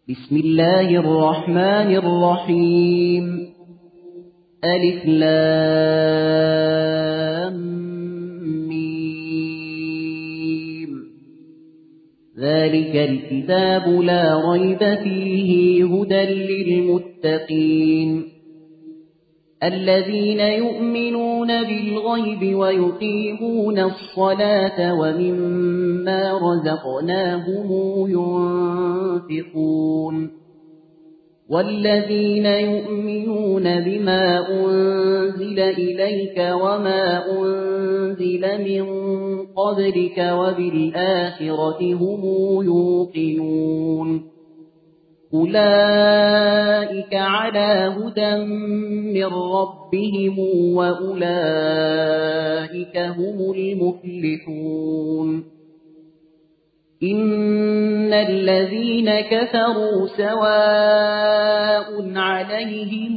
بسم الله الرحمن الرحيم. ألف لام ميم. ذلك الكتاب لا ريب فيه هدى للمتقين الذين يؤمنون بالغيب ويقيمون الصلاة ومما رزقناهم ينفقون والذين يؤمنون بما أنزل إليك وما أنزل من قبلك وبالآخرة هم يوقنون أولئك على هدى من ربهم وأولئك هم المفلحون إن الذين كفروا سواء عليهم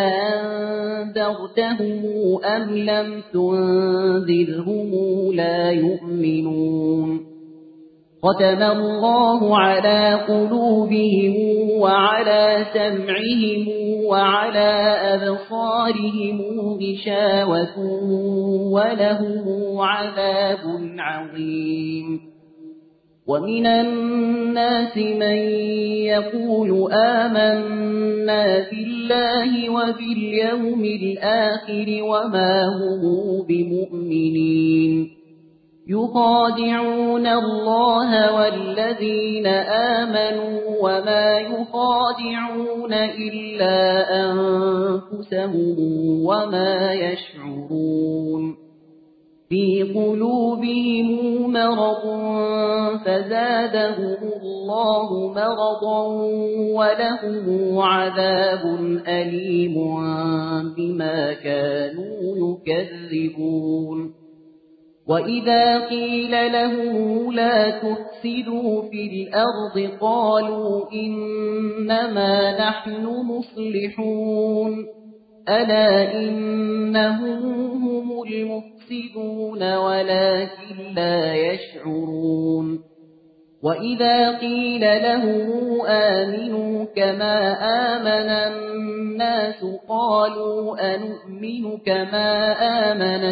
أنذرتهم أم لم تنذرهم لا يؤمنون ختم الله على قلوبهم وعلى سمعهم وعلى أبصارهم غشاوة ولهم عذاب عظيم ومن الناس من يقول آمنا بالله وباليوم الآخر وما هم بمؤمنين يخادعون الله والذين آمنوا وما يخادعون إلا أنفسهم وما يشعرون في قلوبهم مرض فزادهم الله مرضا ولهم عذاب أليم بما كانوا يكذبون وإذا قيل لهم لا تفسدوا في الأرض قالوا إنما نحن مصلحون ألا إنهم هم المفسدون ولكن لا يشعرون وإذا قيل لهم آمنوا كما آمن الناس قالوا أنؤمن كما آمن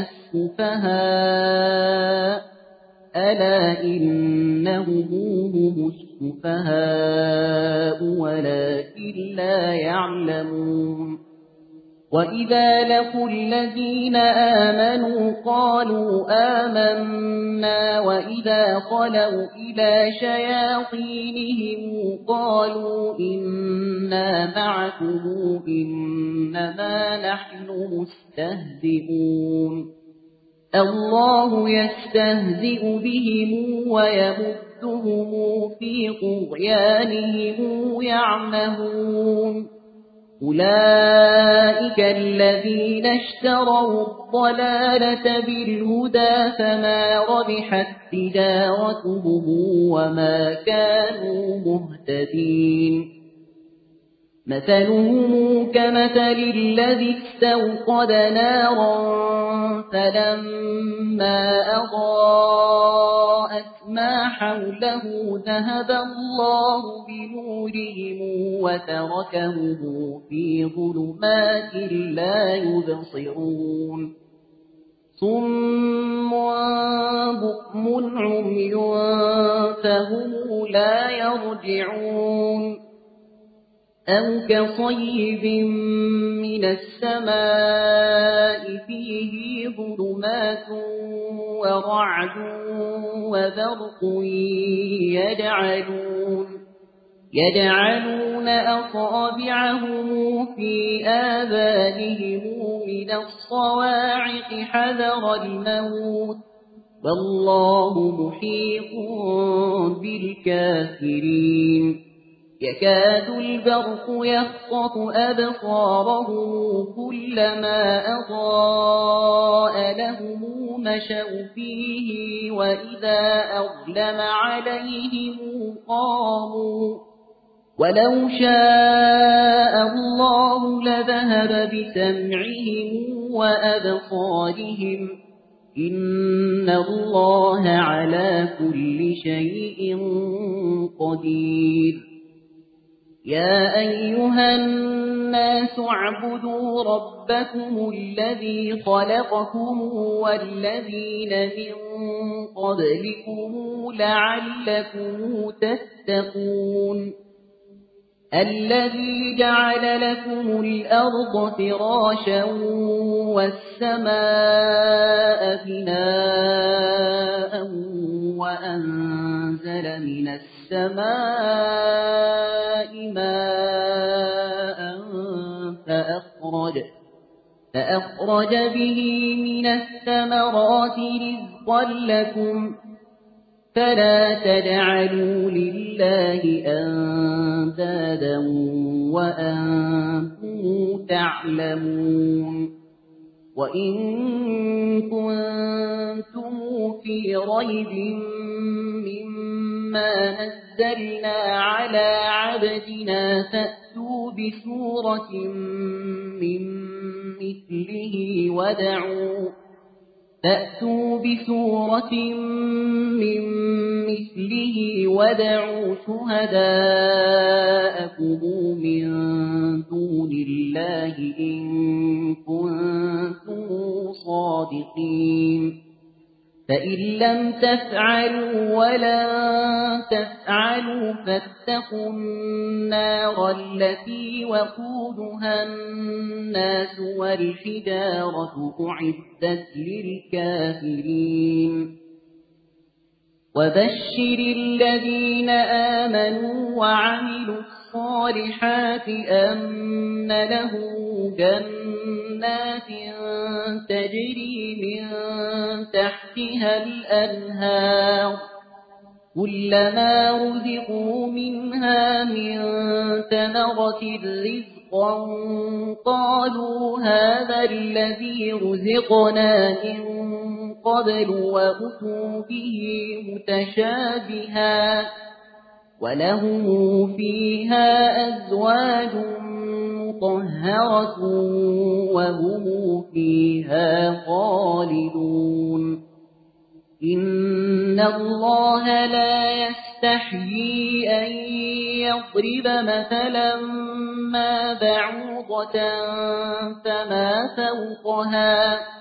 السفهاء ألا إنهم هم السفهاء ولكن لا يعلمون وإذا لقوا الذين آمنوا قالوا آمنا وإذا خلوا إلى شياطينهم قالوا إنا معكم إنما نحن مستهزئون الله يستهزئ بهم ويمدهم في طغيانهم يعمهون أولئك الذين اشتروا الضلالة بالهدى فما ربحت تجارتهم وما كانوا مهتدين مثلهم كمثل الذي استوقد نارا فلما أضاءت ما حوله ذهب الله بنورهم وتركهم في ظلمات لا يبصرون صم بكم عمي فهم لا يرجعون أو كصيب من السماء فيه ظلمات ورعد وبرق يجعلون أصابعهم في آذانهم من الصواعق حذر الموت والله محيط بالكافرين يكاد البرق يخطف أبصارهم كلما أضاء لهم مشوا فيه وإذا أظلم عليهم قاموا ولو شاء الله لذهب بسمعهم وأبصارهم إن الله على كل شيء قدير يا أيها الناس اعبدوا ربكم الذي خلقكم والذين من قبلكم لعلكم تتقون الذي جعل لكم الأرض فراشا والسماء بناء وأنزل من السماء ماء فأخرج به من الثمرات رزقا لكم فلا تجعلوا لله أندادا وأنتم تعلمون وإن كنتم في ريب مما نزلنا على عبدنا فأتوا بسورة من مثله وادعوا شهداءكم من دون الله إن كنتم صادقين فإن لم تفعلوا ولن تفعلوا فاتقوا النار التي وقودها الناس والحجارة أعدت للكافرين وبشر الذين آمنوا وعملوا الصالحات أن لهم جنات تجري من تحتها الأنهار كلما رزقوا منها من ثمرة رزقا قالوا هذا الذي رزقنا من قبل وأتوا به متشابها ولهم فيها أزواج مطهرة وهم فيها خالدون إن الله لا يستحيي أن يضرب مثلا ما بعوضة فما فوقها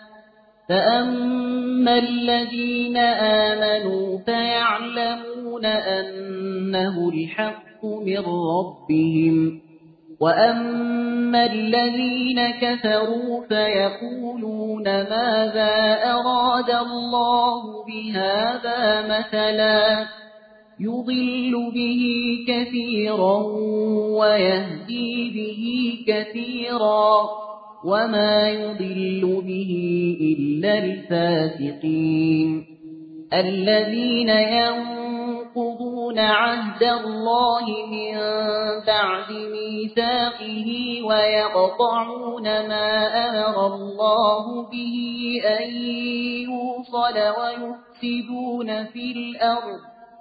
فأما الذين آمنوا فيعلمون أنه الحق من ربهم وأما الذين كفروا فيقولون ماذا أراد الله بهذا مثلا يضل به كثيرا ويهدي به كثيرا وما يضل به إلا الفاسقين الذين ينقضون عهد الله من بعد ميثاقه ويقطعون ما أمر الله به أن يوصل ويفسدون في الأرض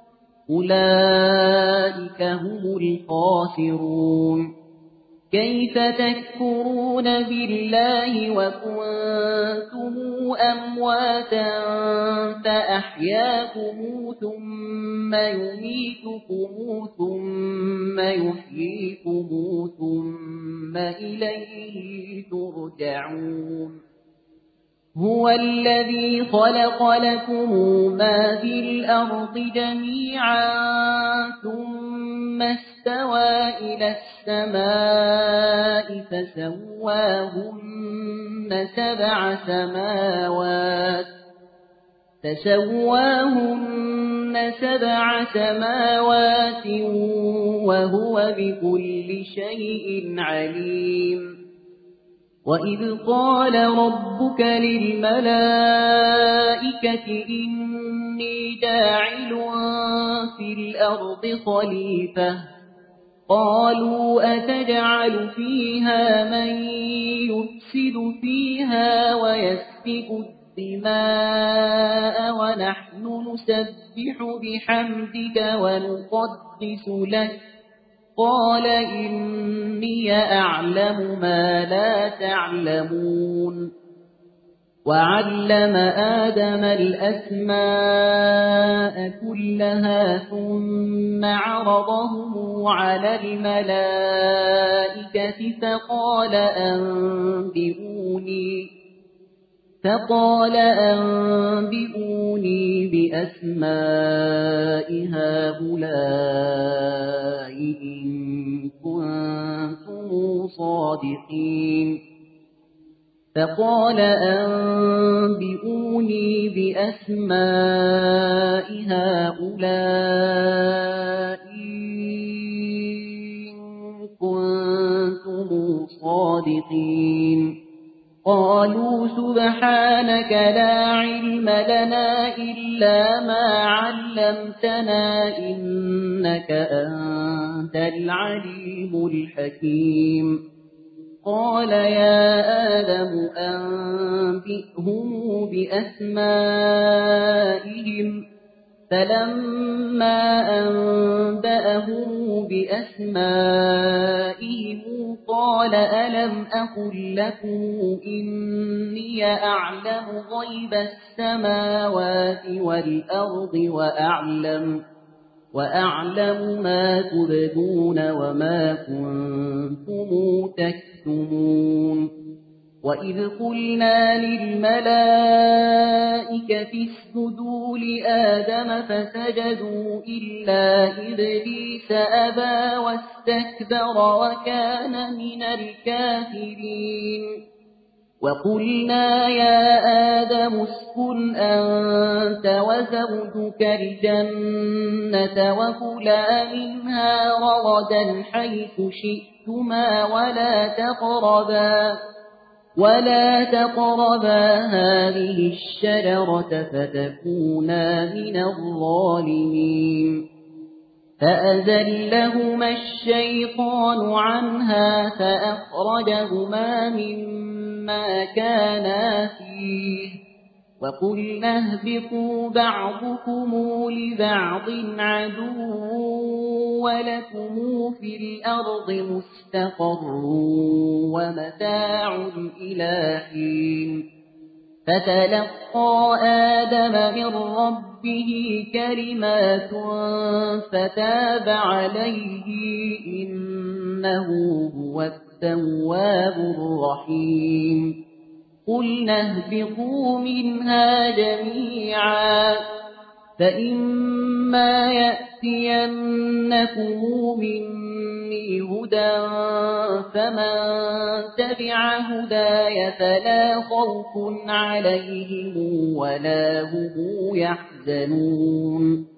أولئك هم الخاسرون كيف تكفرون بالله وكنتم أمواتا فأحياكم ثم يميتكم ثم يحييكم ثم إليه ترجعون هو الذي خلق لكم ما في الأرض جميعا ثم استوى إلى السماء فسواهن سبع سماوات وهو بكل شيء عليم وإذ قال ربك للملائكة إني جاعل في الأرض خليفة قالوا أتجعل فيها من يفسد فيها ويسفك الدماء ونحن نسبح بحمدك ونقدس لك قال إني أعلم ما لا تعلمون وعلم آدم الأسماء كلها ثم عرضهم على الملائكة فقال أنبئوني بأسماء هؤلاء إن كنتم صادقين فقال أنبئوني بأسماء هؤلاء إن كنتم صادقين قالوا سبحانك لا علم لنا إلا ما علمتنا إنك أنت العليم الحكيم قال يا آدم أنبئهم بأسمائهم فلما أنبأهم بأسمائهم قال ألم أقل لكم إني أعلم غيب السماوات والأرض وأعلم ما تبدون وما كنتم تكتمون وإذ قلنا للملائكة اسجدوا لآدم فسجدوا إلا إبليس أبى واستكبر وكان من الكافرين وقلنا يا آدم اسكن أنت وزوجك الجنة وكلا منها رغدا حيث شئتما ولا تقربا هذه الشجرة فتكونا من الظالمين فأزلهما الشيطان عنها فأخرجهما مما كانا فيه وقلنا اهبطوا بعضكم لبعض عدو ولكم في الأرض مستقر ومتاع إلى حين فتلقى آدم من ربه كلمات فتاب عليه إنه هو التواب الرحيم قلنا اهبطوا منها جميعا فإما يأتينكم مني هدى فمن تبع هداي فلا خوف عليهم ولا هم يحزنون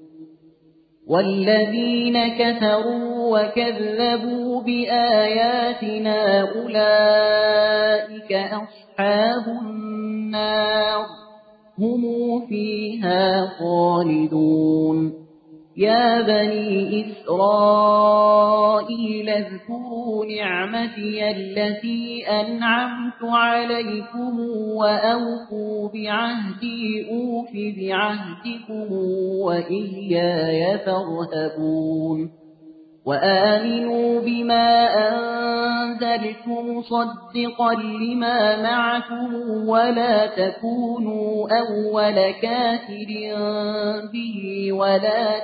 والذين كفروا وكذبوا بآياتنا أولئك أصحاب النار هم فيها خالدون يا بني إسرائيل اذكروا نعمتي التي أنعمت عليكم وأوفوا بعهدي أوف بعهدكم وإياي فارهبون وآمنوا بما أنزلت مصدقا لما معكم ولا تكونوا أول كافر به ولا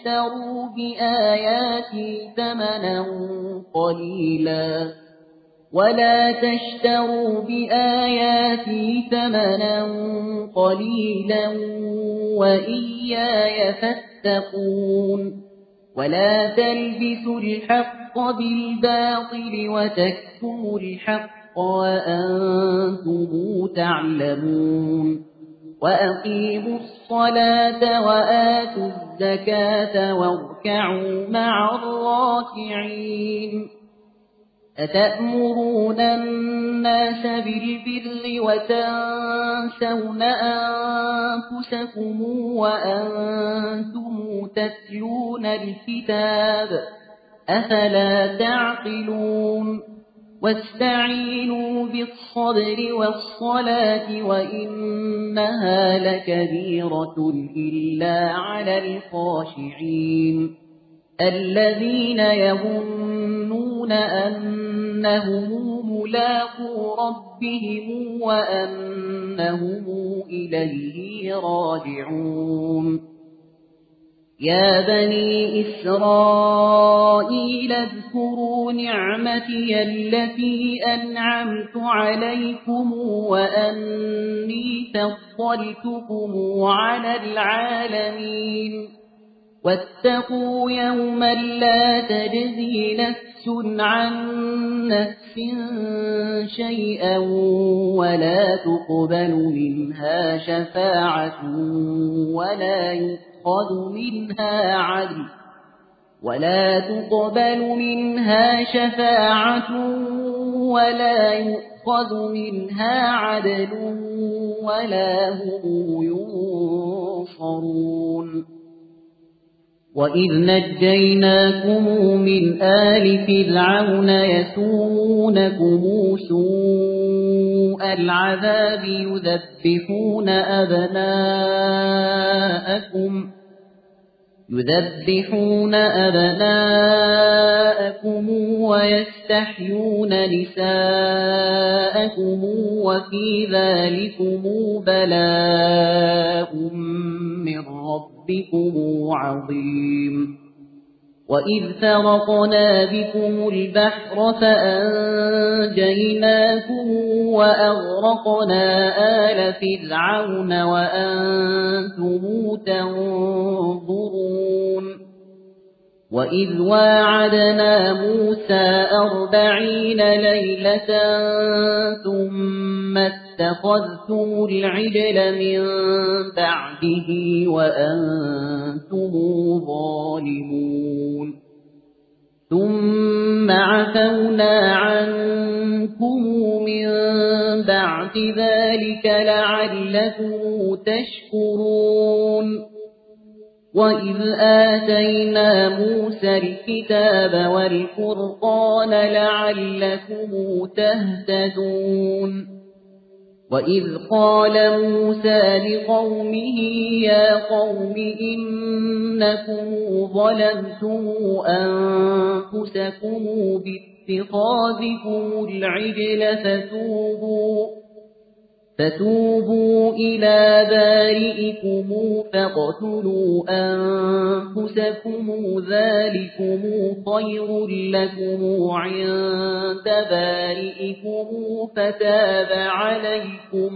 تشتروا بآياتي ثمنا قليلا وإياي فاتقون ولا تلبسوا الحق بالباطل وتكتموا الحق وأنتم تعلمون وأقيموا الصلاة وآتوا الزكاة واركعوا مع الراكعين أتأمرون الناس بالبر وتنسون أنفسكم وأنتم تتلون الكتاب أفلا تعقلون واستعينوا بالصبر والصلاة وإنها لكبيرة إلا على الخاشعين الذين يظنون يظنون أنهم ملاقو ربهم وأنهم إليه راجعون يا بني إسرائيل اذكروا نعمتي التي أنعمت عليكم وأني فضلتكم على العالمين واتقوا يوما لا تجزي نفس عن نفس شيئا ولا تقبل منها شفاعة ولا يؤخذ منها عدل ولا هم ينصرون وإذ نجيناكم من آل فرعون يسومونكم سوء العذاب يذبحون أبناءكم ويستحيون نساءكم وفي ذلكم بلاء من ربكم عظيم وإذ فرقنا بكم البحر فأنجيناكم وأغرقنا آل فرعون وأنتم تنظرون وإذ واعدنا موسى 40 ليلة ثم اتخذتم العجل من بعده وأنتم ظالمون ثم عفونا عنكم من بعد ذلك لعلكم تشكرون وإذ آتينا موسى الكتاب والفرقان لعلكم تهتدون وإذ قال موسى لقومه يا قوم إنكم ظلمتم أنفسكم باتخاذكم العجل فتوبوا إلى بارئكم فاقتلوا أنفسكم ذلكم خير لكم عند بارئكم فتاب عليكم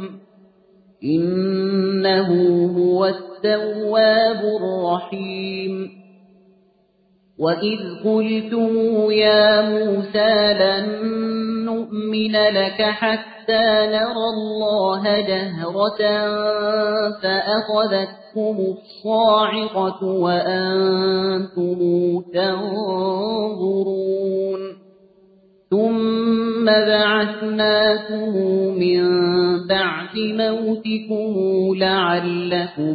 إنه هو التواب الرحيم وإذ قلتم يا موسى لن نؤمن لك حتى نرى الله جهرة فأخذتكم الصاعقة وأنتم تنظرون ثم بعثناكم من بعد موتكم لعلكم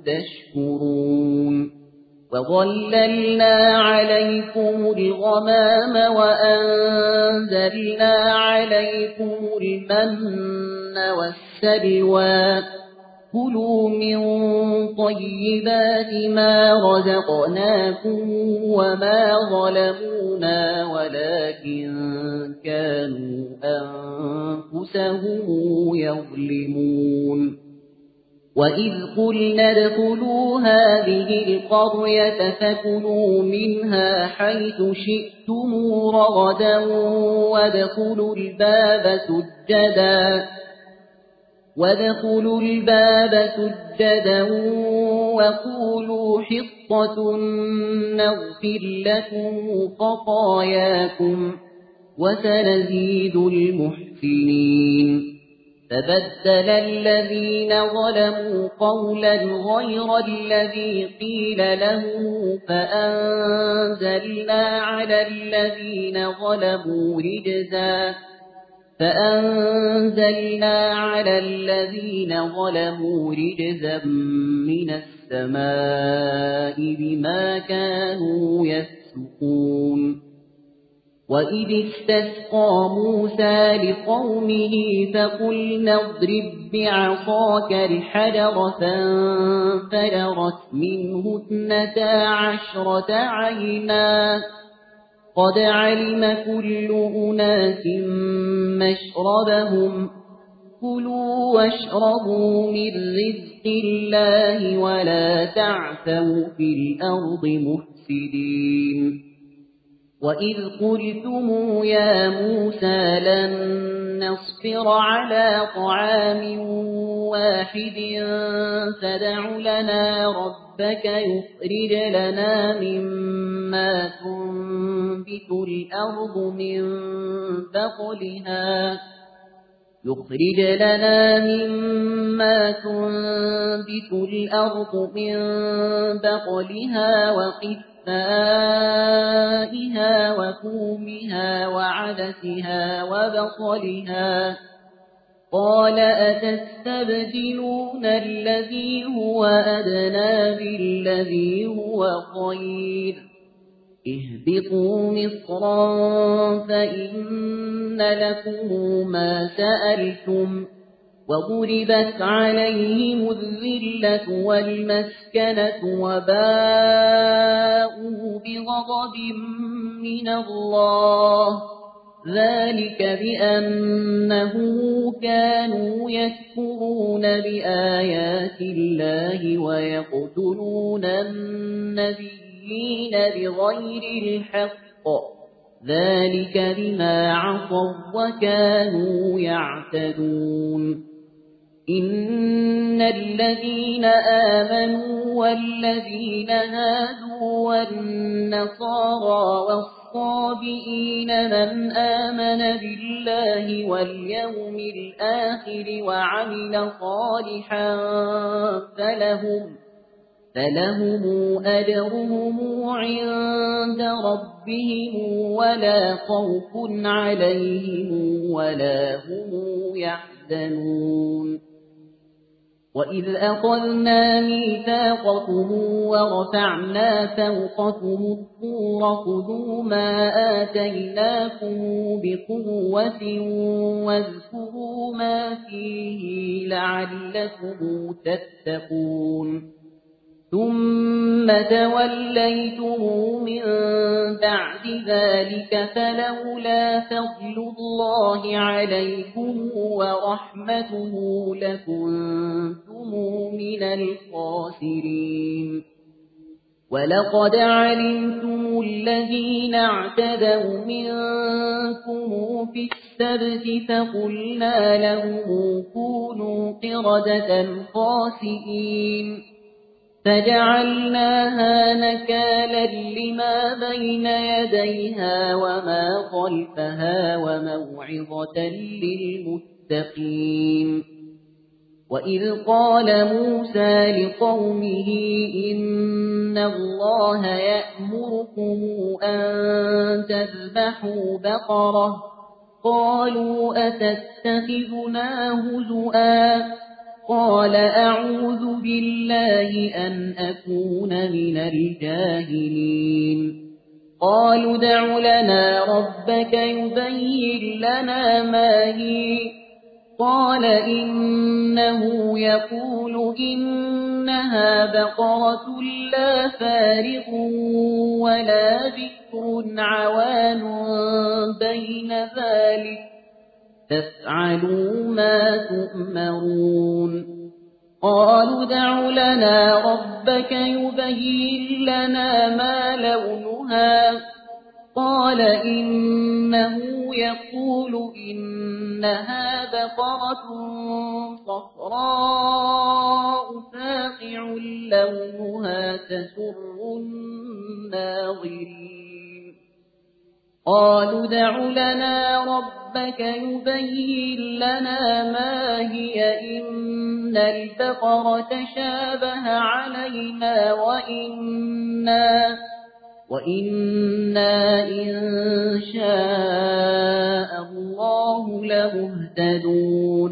تشكرون وظللنا عليكم الغمام وأنزلنا عليكم المن والسلوى كلوا من طيبات ما رزقناكم وما ظلمونا ولكن كانوا أنفسهم يظلمون وإذ قلنا ادخلوا هذه القرية فكلوا منها حيث شئتم رغدا وادخلوا الباب سجدا وقولوا حطة نغفر لكم خطاياكم وسنزيد المحسنين فبدل الذين ظلموا قولا غير الذي قيل لهم فأنزلنا على الذين ظلموا رجزا من السماء بما كانوا يفسقون وإذ استسقى موسى لقومه فقلنا اضرب بعصاك الحجر فانفجرت منه 12 عينا قد علم كل أناس مشربهم كلوا واشربوا من رزق الله ولا تعثوا في الأرض مفسدين وإذ قلتم يا موسى لن نصبر على طعام واحد فادع لنا ربك يخرج لنا مما تنبت الأرض من بقلها وقثائها وفومها وعدسها وبصلها قال أتستبدلون الذي هو أدنى بالذي هو خير اهبطوا مصرا فإن لكم ما سألتم وضربت عليهم الذلة والمسكنة وباءوا بغضب من الله ذلك بأنه كانوا يكفرون بآيات الله ويقتلون النبيين بغير الحق ذلك بما عصوا وكانوا يعتدون إن الذين آمنوا والذين هادوا والنصارى والصابئين من آمن بالله واليوم الآخر وعمل صالحا فلهم أجرهم عند ربهم ولا خوف عليهم ولا هم يحزنون وإذ أخذنا ميثاقكم ورفعنا فوقكم الطور خذوا ما آتيناكم بقوة واذكروا ما فيه لعلكم تتقون ثم توليتم من بعد ذلك فلولا فضل الله عليكم ورحمته لكنتم من الخاسرين ولقد علمتم الذين اعتدوا منكم في السبت فقلنا لهم كونوا قردة خاسئين فجعلناها نكالا لما بين يديها وما خلفها وموعظة للمتقين وإذ قال موسى لقومه إن الله يأمركم أن تذبحوا بقرة قالوا أتتخذنا هزؤا قال أعوذ بالله أن أكون من الجاهلين قالوا ادع لنا ربك يبين لنا ما هي قال إنه يقول إنها بقرة لا فارغ ولا بكر عوان بين ذلك فافعلوا ما تؤمرون قالوا ادع لنا ربك يبين لنا ما لونها قال إنه يقول إنها بقرة صفراء فاقع لونها تسر الناظرين قالوا ادع لنا ربك يبين لنا ما هي إن البقرة شابه علينا وإنا إن شاء الله لمهتدون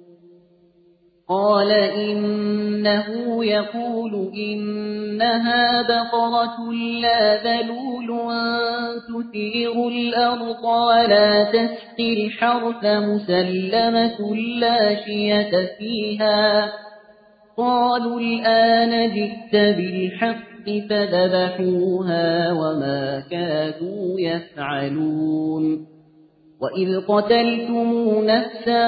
قال إنه يقول إنها بقرة لا ذلول تثير الأرض ولا تسقي الحرث مسلمة لا شية فيها قالوا الآن جئت بالحق فذبحوها وما كادوا يفعلون وإذ قتلتم نفسا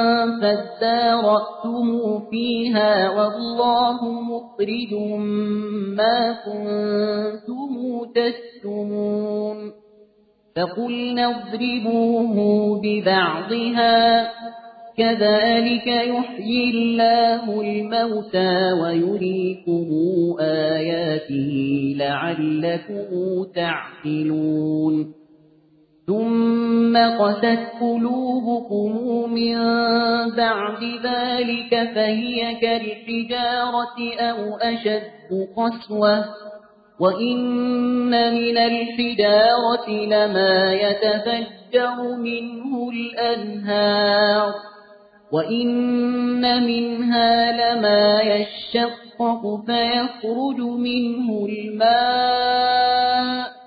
فادارأتم فيها والله مخرج ما كنتم تكتمون فقلنا اضربوه ببعضها كذلك يحيي الله الموتى ويريكم آياته لعلكم تعقلون ثم قست قلوبكم من بعد ذلك فهي كالحجارة أو أشد قسوة وإن من الحجارة لما يتفجر منه الأنهار وإن منها لما يشقق فيخرج منه الماء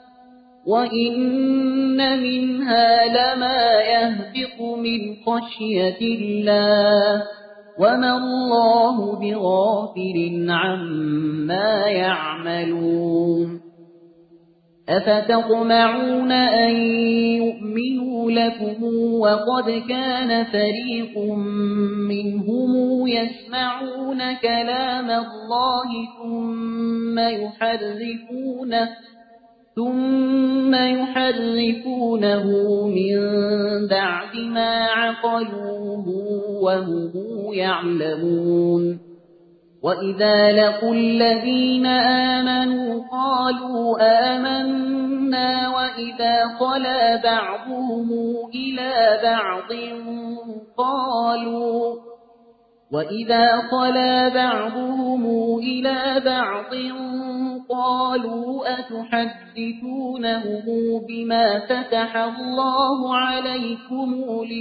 وإن منها لما يهبط من خشية الله وما الله بغافل عما يعملون أفتطمعون أن يؤمنوا لكم وقد كان فريق منهم يسمعون كلام الله ثم يحرفونه من بعد ما عقلوه وهم يعلمون وإذا لقوا الذين آمنوا قالوا آمنا وإذا خلا بعضهم إلى بعض قالوا أتحدثونهم بما فتح الله عليكم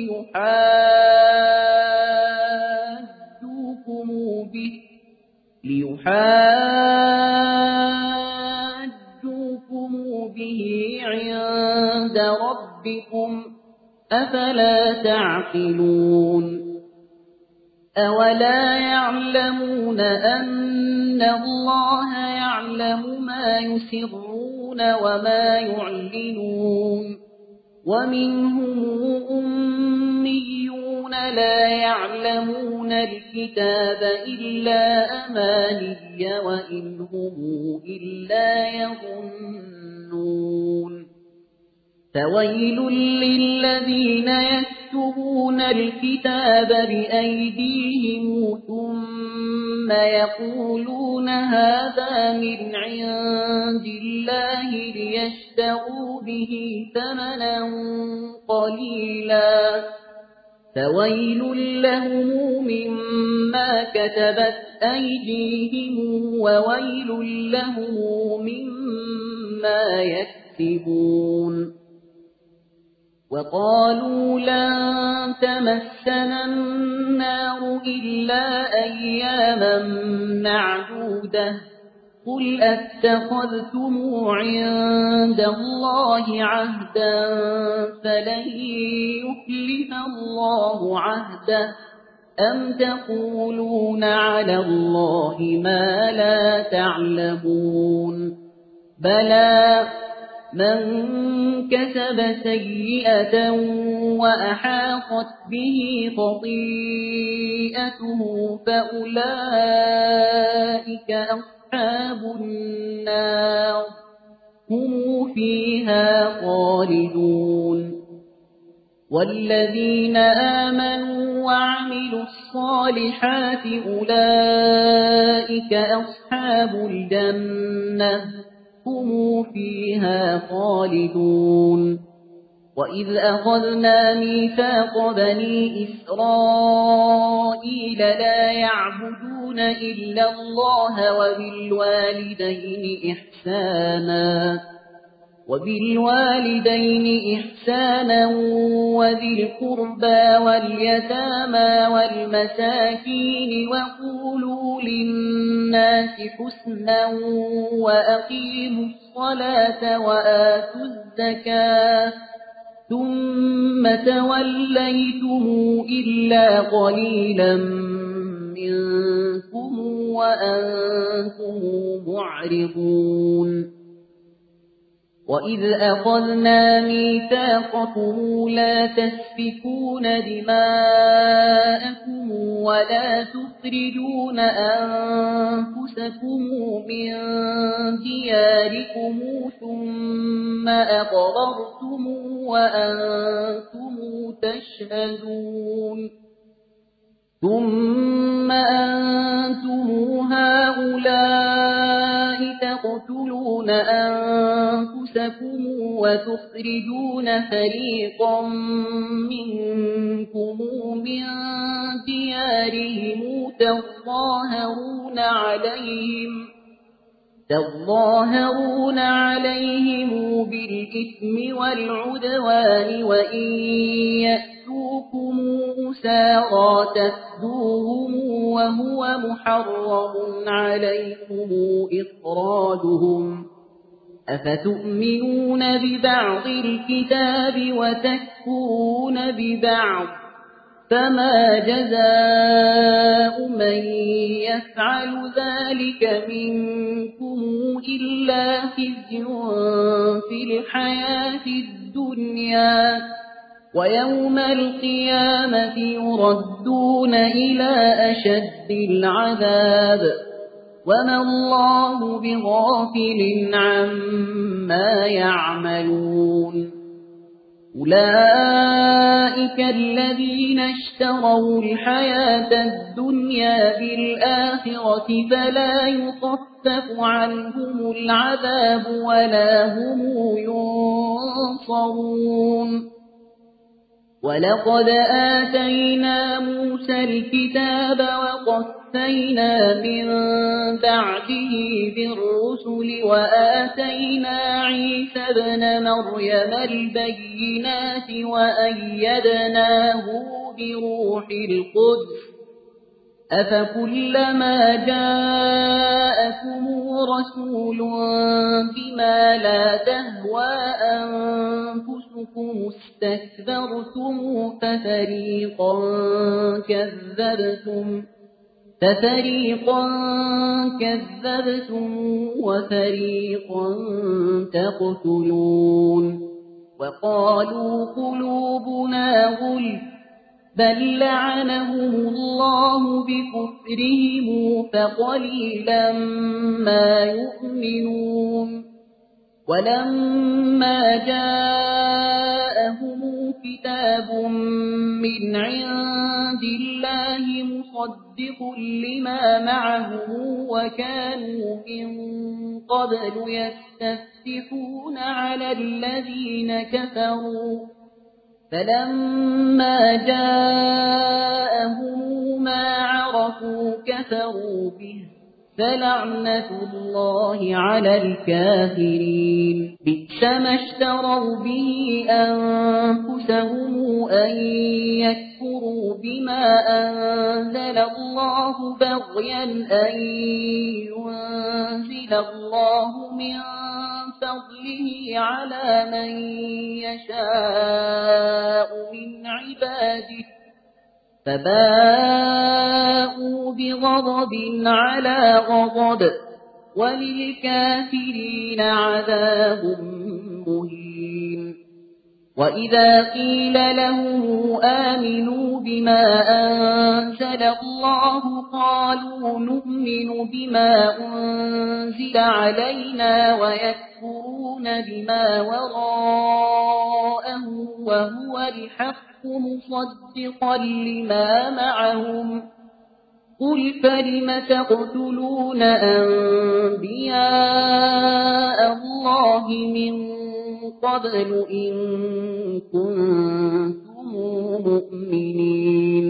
ليحاجوكم به عند ربكم أفلا تعقلون أولا يعلمون أن الله يعلم ما يسرون وما يعلنون ومنهم أميون لا يعلمون الكتاب إلا أماني وإن هم إلا يظنون فويل للذين يكتبون الكتاب بأيديهم ثم يقولون هذا من عند الله ليشتروا به ثمنا قليلا فويل لهم مما كتبت أيديهم وويل لهم مما يكسبون وقالوا لن تمسنا النار إلا أياما معدودة قل أتخذتم عند الله عهدا فلن يخلف الله عهده أم تقولون على الله ما لا تعلمون بلى من كسب سيئة وأحاطت به خطيئته فأولئك أصحاب النار هم فيها خالدون والذين آمنوا وعملوا الصالحات أولئك أصحاب الجنة هم فيها خالدون وإذ أخذنا ميثاق بني إسرائيل لا يعبدون إلا الله وبالوالدين إحسانا وذي القربى واليتامى والمساكين وقولوا للناس حسنا وأقيموا الصلاة وآتوا الزكاة ثم توليتم إلا قليلا منكم وأنتم معرضون وإذ أخذنا ميثاقكم لا تسفكون دماءكم ولا تخرجون أنفسكم من دياركم ثم أقررتم وأنتم تشهدون ثم أنتم هؤلاء تقتلون أنفسكم وتخرجون فريقا منكم من ديارهم تظاهرون عليهم بالإثم والعدوان وإن يأتوكم أسارى تفدوهم وهو محرم عليكم إخراجهم أفتؤمنون ببعض الكتاب وتكفرون ببعض فما جزاء من يفعل ذلك منكم إلا خزي في الحياة الدنيا ويوم القيامة يردون إلى أشد العذاب وما الله بغافل عما يعملون أولئك الذين اشتروا الحياة الدنيا بالآخرة فلا يخفف عنهم العذاب ولا هم ينصرون ولقد آتينا موسى الكتاب وقفينا من بعده بالرسل وآتينا عيسى ابن مريم البينات وأيدناه بروح القدس أفكلما جاءكم رسول بما لا تهوى أنفسكم استكبرتم ففريقا كذبتم وفريقا تقتلون وقالوا قلوبنا غلف بل لعنهم الله بكفرهم فقليلا ما يؤمنون ولما جاءهم كتاب من عند الله مصدق لما معهم وكانوا من قبل يستفتحون على الذين كفروا فلما جاءهم ما عرفوا كفروا به فلعنة الله على الكافرين بئس ما اشتروا به أنفسهم أن يكفروا بما أنزل الله بغيا أن ينزل الله من فضله على من يشاء من عباده فباءوا بغضب على غضب وللكافرين عذاب مهين وإذا قيل لهم آمنوا بما أنزل الله قالوا نؤمن بما أنزل علينا ويكفرون بما وراءه وهو الحق مصدقا لما معهم قل فلم تقتلون أنبياء الله من قبل إن كنتم مؤمنين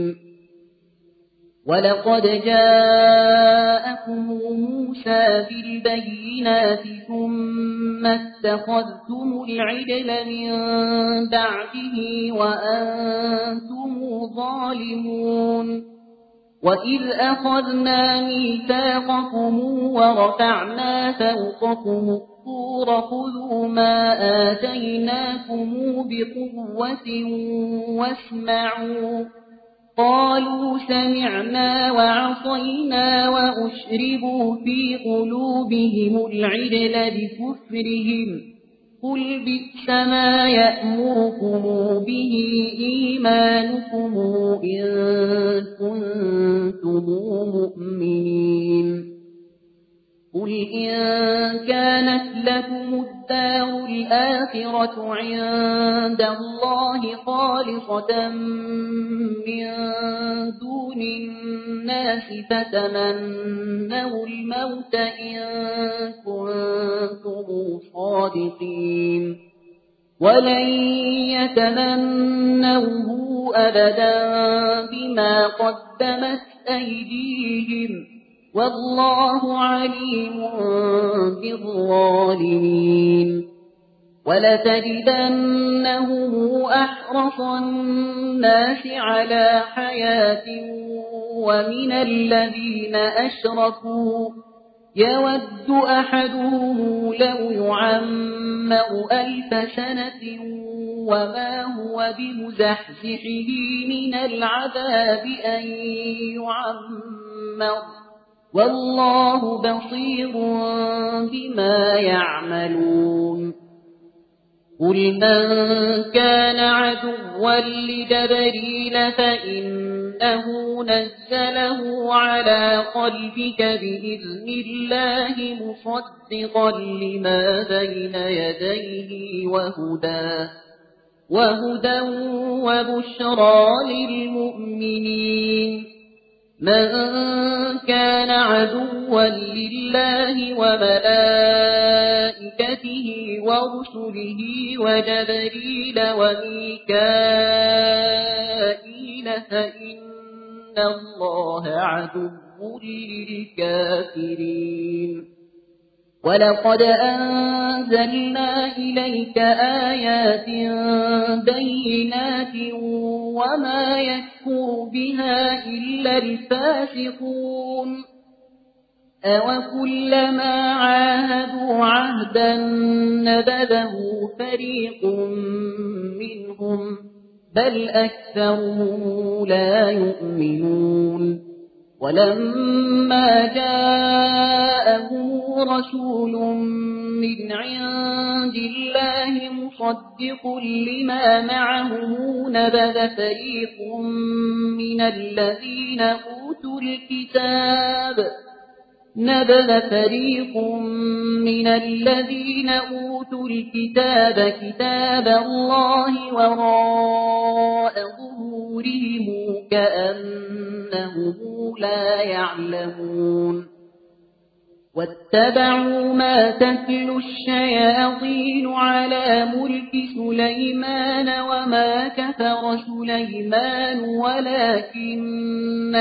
ولقد جاءكم موسى بالبينات ثم اتخذتم العجل من بعده وأنتم ظالمون وإذ أخذنا ميثاقكم ورفعنا فوقكم الطور خذوا ما آتيناكم بقوة واسمعوا قالوا سمعنا وعصينا وأشربوا في قلوبهم العجل بكفرهم قل بئس ما يأمركم به إيمانكم إن كنتم مؤمنين قل إن كانت لكم الدار الآخرة عند الله خالصة من دون الناس فتمنوا الموت إن كنتم صادقين ولن يتمنوه أبدا بما قدمت أيديهم والله عليم بالظالمين ولتجدنهم أحرص الناس على حياة ومن الذين أشركوا يود أحدهم لو يعمر 1000 سنة وما هو بمزحزحه من العذاب أن يعمر والله بصير بما يعملون قل من كان عدوا لجبريل فإنه نزله على قلبك بإذن الله مصدقا لما بين يديه وهدى وبشرى للمؤمنين من كان عدوا لله وملائكته ورسله وجبريل وميكائيل فإن الله عدو للكافرين ولقد أنزلنا إليك آيات بينات وما يكفر بها إلا الفاسقون أوكلما عاهدوا عهدا نبذه فريق منهم بل أكثرهم لا يؤمنون ولما جاءهم رسول من عند الله مصدق لما معهم نبذ فريق من الذين أوتوا الكتاب كتاب الله وراء ظهورهم كأنهم لا يعلمون واتبعوا ما تتلو الشياطين على ملك سليمان وما كفر سليمان ولكن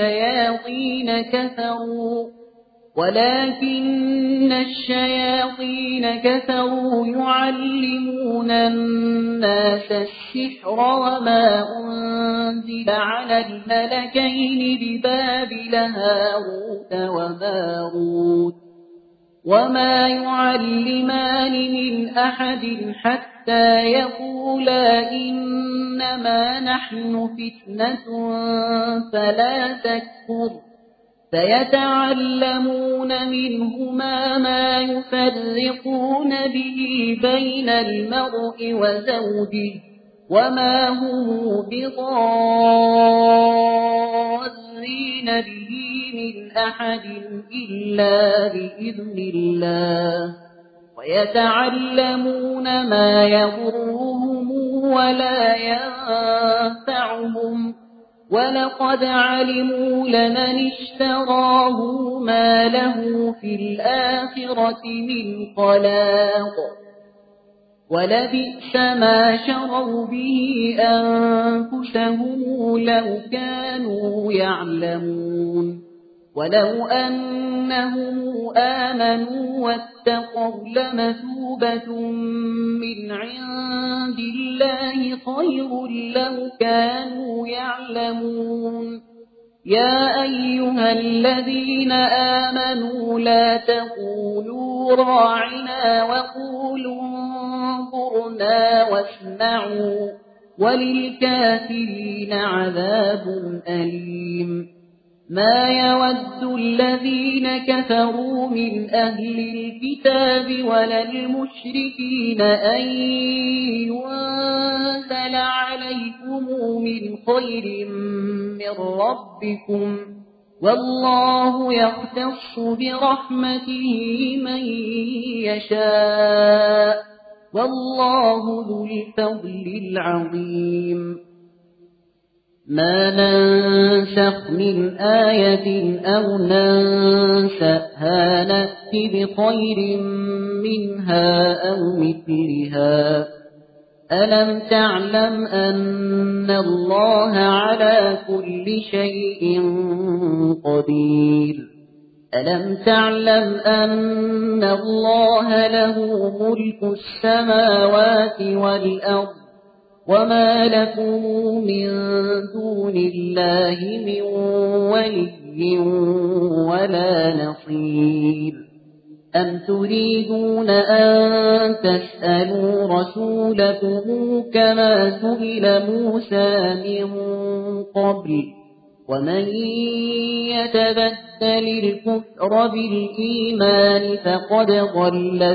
الشياطين كفروا يعلمون الناس السحر وما أنزل على الملكين ببابل هاروت وماروت وما يعلمان من أحد حتى يقولا إنما نحن فتنة فلا تكفر فيتعلمون منهما ما يفرقون به بين المرء وزوجه وما هم بضارين به من أحد إلا بإذن الله ويتعلمون ما يضرهم ولا ينفعهم ولقد علموا لمن اشتراه ما له في الآخرة من خلاق ولبئس ما شروا به أنفسهم لو كانوا يعلمون ولو أنهم آمنوا واتقوا لمثوبة من عند الله خير لو كانوا يعلمون يا أيها الذين آمنوا لا تقولوا راعنا وقولوا انظرنا واسمعوا وللكافرين عذاب أليم. ما يود الذين كفروا من أهل الكتاب ولا المشركين أن ينزل عليكم من خير من ربكم، والله يختص برحمته من يشاء، والله ذو الفضل العظيم. ما ننسخ من آية أو ننسأها نأت بخير منها أو مثلها. ألم تعلم أن الله على كل شيء قدير؟ ألم تعلم أن الله له ملك السماوات والأرض، وما لكم من دون الله من ولي ولا نصير؟ أم تريدون أن تسألوا رسولكم كما سئل موسى من قبل؟ ومن يتبدل الكفر بالإيمان فقد ضل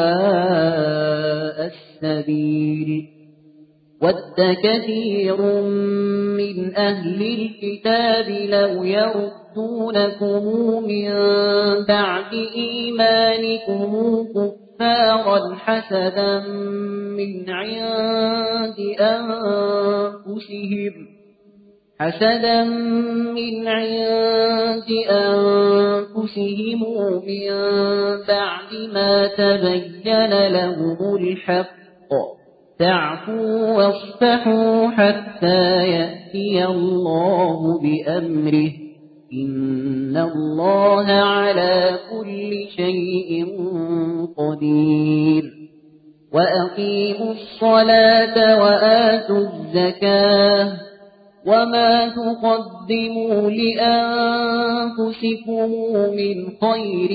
سواء السبيل. ود كثير من أهل الكتاب لو يردونكم من بعد إيمانكم كفارا حسدا من عند أنفسهم من بعد ما تبين لهم الحق، فاعفوا واصفحوا حتى يأتي الله بأمره، إن الله على كل شيء قدير. وأقيموا الصلاة وآتوا الزكاة، وما تقدموا لأنفسكم من خير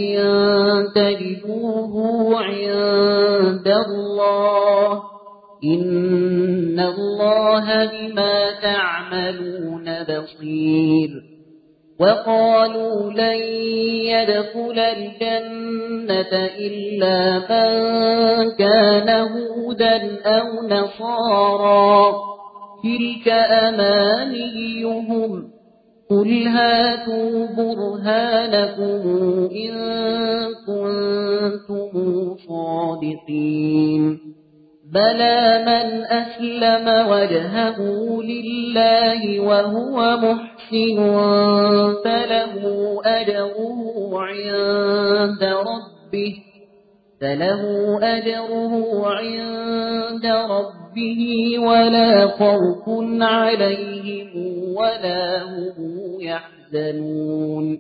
تجدوه عند الله، إن الله بما تعملون بصير. وقالوا لن يدخل الجنة إلا من كان هودا أو نصارى، تلك أمانيهم، قل هاتوا برهانكم إن كنتم صادقين. بلى من أسلم وجهه لله وهو محسن فله أجره عند ربه ولا خوف عليهم ولا هم يحزنون.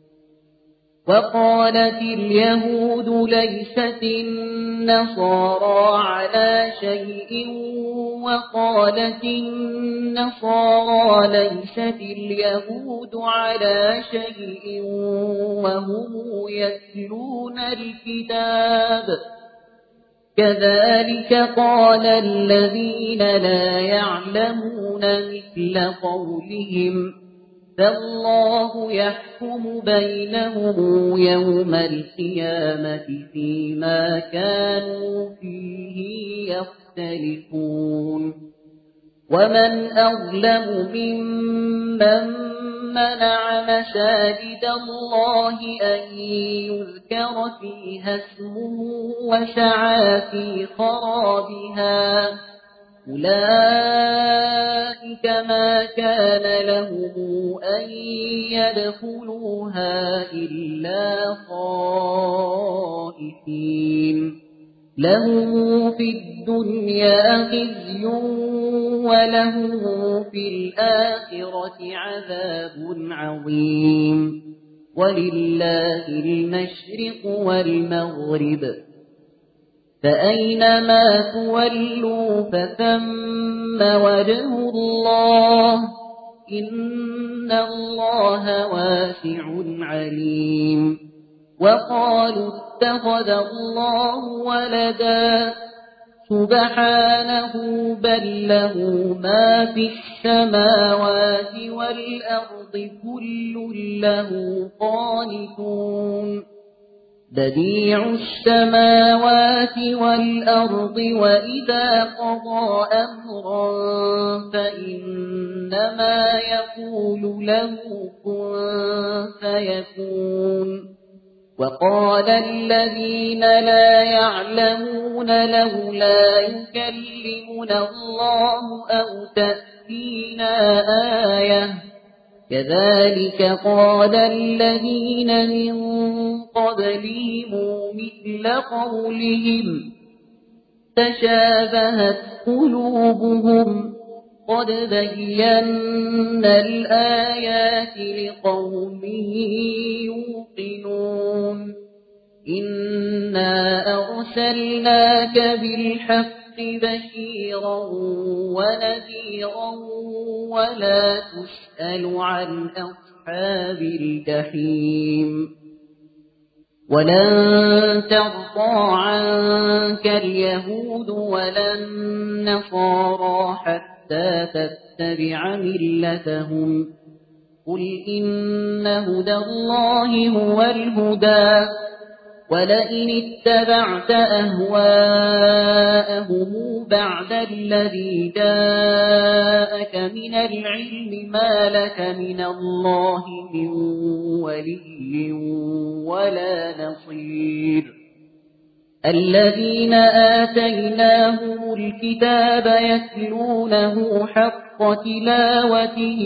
وقالت اليهود ليست النصارى على شيء، وقالت النصارى ليست اليهود على شيء وهم يتلون الكتاب، كذلك قال الذين لا يعلمون مثل قولهم، فالله يحكم بينهم يوم القيامة فيما كانوا فيه يختلفون. ومن أظلم ممن منع مساجد الله أن يذكر فيها اسمه وسعى في خرابها، أولئك ما كان لهم أن يدخلوها إلا خائفين، لهم في الدنيا خزي ولهم في الآخرة عذاب عظيم. ولله المشرق والمغرب، فأينما تولوا فثم وجه الله، إن الله واسع عليم. وقالوا اتخذ الله ولدا سبحانه بل له ما في السماوات والأرض كل له قانتون بديع السماوات والأرض وإذا قضى أمرا فإنما يقول له كن فيكون وقال الذين لا يعلمون لولا يكلمنا الله أو تأتينا آية كذلك قال الذين من قبلهم مثل قولهم تشابهت قلوبهم قد بينا الآيات لقوم يوقنون إنا أرسلناك بالحق بشيرا ونذيرا ولا تسأل عن أصحاب الجحيم ولن ترضى عنك اليهود ولا النصارى حتى تتبع ملتهم قل إن هدى الله هو الهدى ولئن اتبعت أهواءهم بعد الذي جاءك من العلم ما لك من الله من ولي ولا نصير الذين آتيناهم الكتاب يتلونه حق تلاوته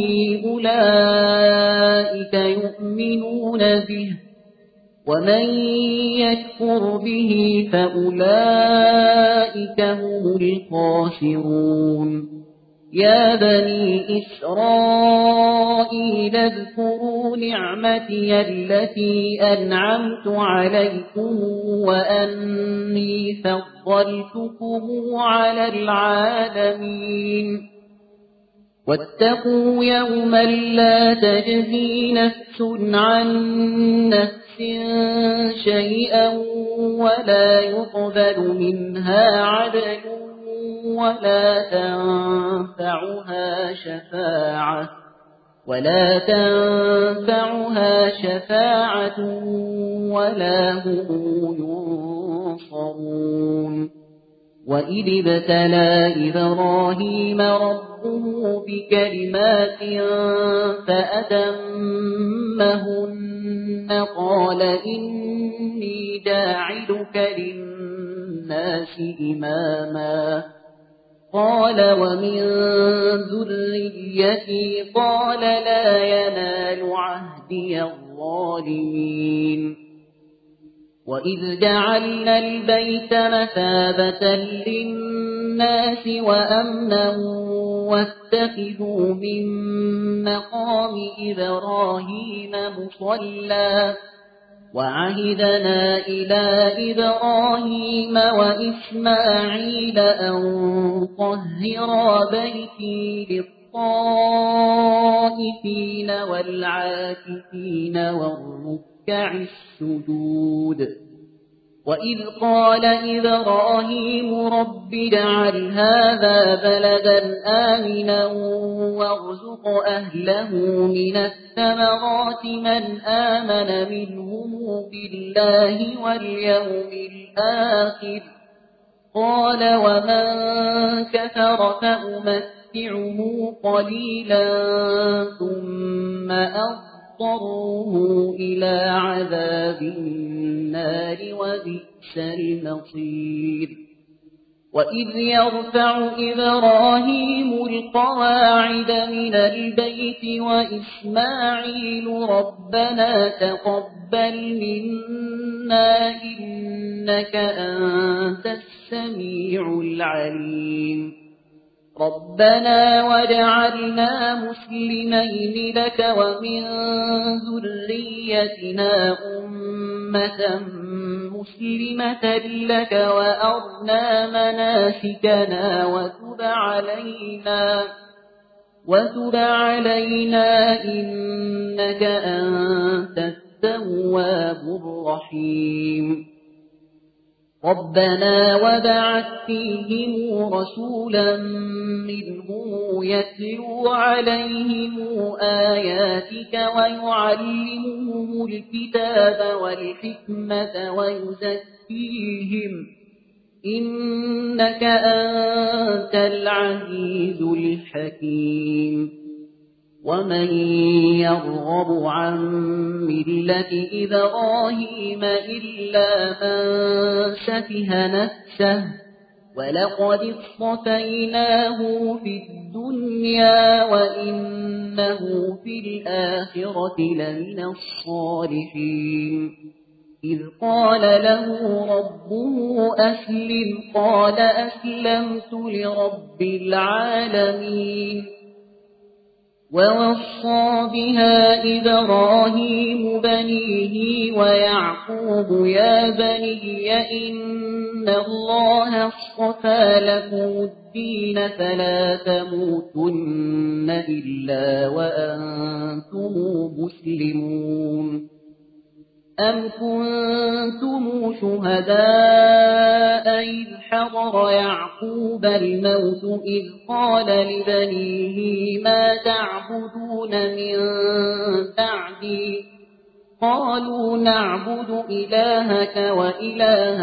أولئك يؤمنون به ومن يكفر به فأولئك هم الخاسرون يا بني إسرائيل اذكروا نعمتي التي أنعمت عليكم وأني فضلتكم على العالمين واتقوا يوما لا تجزي نفس عن نفس شيئا ولا يقبل منها عدل ولا تنفعها شفاعة ولا هم ينصرون وإذ ابتلى إبراهيم ربه بكلمات فأتمهن قال إني جاعلك للناس إماما قال ومن ذريتي قال لا ينال عهدي الظالمين وإذ جعلنا البيت مثابة للناس وأمنا واتخذوا من مقام إبراهيم مصلى وعهدنا إلى إبراهيم وإسماعيل أن طهرا بيتي للطائفين والعاكفين والركع السجود وإذ قال إبراهيم رب اجعل هذا بلدا آمنا وارزق أهله من الثمرات من آمن منهم بالله واليوم الآخر قال ومن كفر فأمتعه قليلا ثم أضطره إلى عذاب النار وبئس المصير وإذ يرفع إبراهيم القواعد من البيت وإسماعيل ربنا تقبل منا إنك أنت السميع العليم ربنا واجعلنا مسلمين لك ومن ذريتنا أمة مسلمة لك وأرنا مناسكنا وتب علينا إنك أنت التواب الرحيم ربنا وبعث فيهم رسولا منهم يتلو عليهم آياتك ويعلمهم الكتاب والحكمة ويزكيهم إنك أنت العزيز الحكيم ومن يرغب عن ملة إبراهيم إلا من سفه نفسه ولقد اصطفيناه في الدنيا وإنه في الآخرة لمن الصالحين إذ قال له ربه أسلم قال أسلمت لرب العالمين ووصى بها إبراهيم بنيه ويعقوب يا بني إن الله اصطفى لكم الدين فلا تموتن إلا وأنتم مسلمون أم كنتم شهداء إذ حضر يعقوب الموت إذ قال لبنيه ما تعبدون من بعدي قالوا نعبد إلهك وإله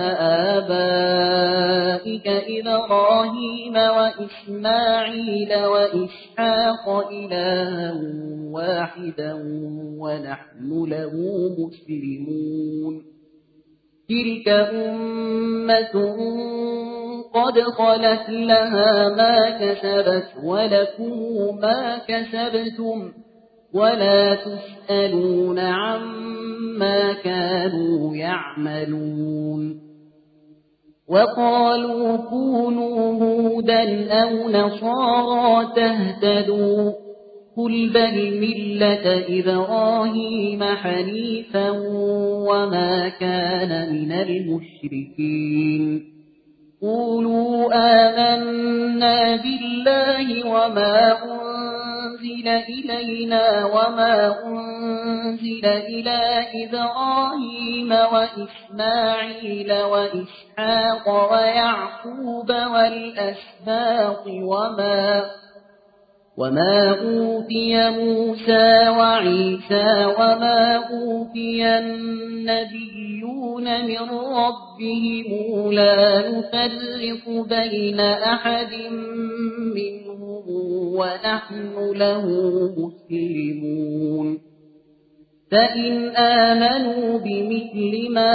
آبائك إبراهيم وإسماعيل وإسحاق إلها واحدا ونحن له مسلمون تلك أمة قد خلت لها ما كسبت ولكم ما كسبتم ولا تسألون عما كانوا يعملون وقالوا كونوا هودا أو نصارى تهتدوا قل بل ملة إبراهيم حنيفا وما كان من المشركين قولوا آمنا بالله وما أنزل إلينا وما أنزل إلى إبراهيم وإسماعيل وإسحاق ويعقوب والأسباط وما أوتي موسى وعيسى وما أوتي النبيون من ربهم لا نفرق بين أحد منهم ونحن له مسلمون فإن آمنوا بمثل ما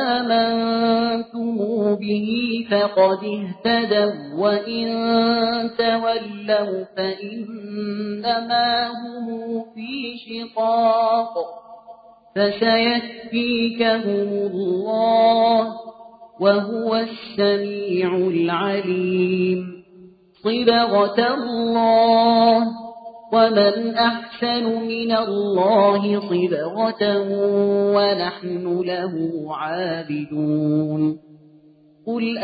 آمنتم به فقد اهتدوا وإن تولوا فإنما هم في شقاق فسيكفيكهم الله وهو السميع العليم صبغة الله ومن أحسن من الله صبغة ونحن له عابدون قل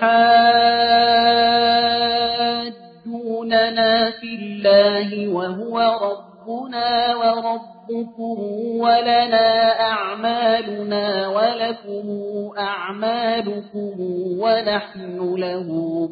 أتحاجوننا في الله وهو ربنا وربكم ولنا أعمالنا ولكم أعمالكم ونحن له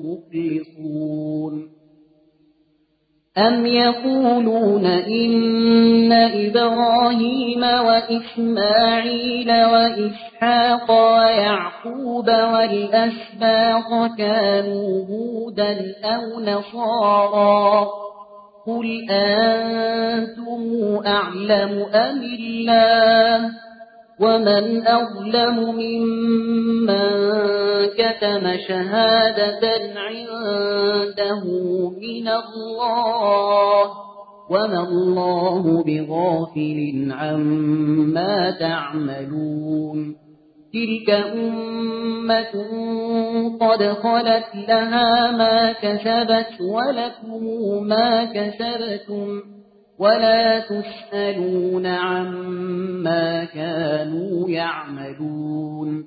مخلصون أم يقولون إن إبراهيم وإسماعيل وإسحاق ويعقوب والأسباط كانوا هودا أو نصارى قل أنتم أعلم أم الله ومن أظلم ممن كتم شهادة عنده من الله وما الله بغافل عما تعملون تلك أمة قد خلت لها ما كسبت ولكم ما كسبتم ولا تسألون عما كانوا يعملون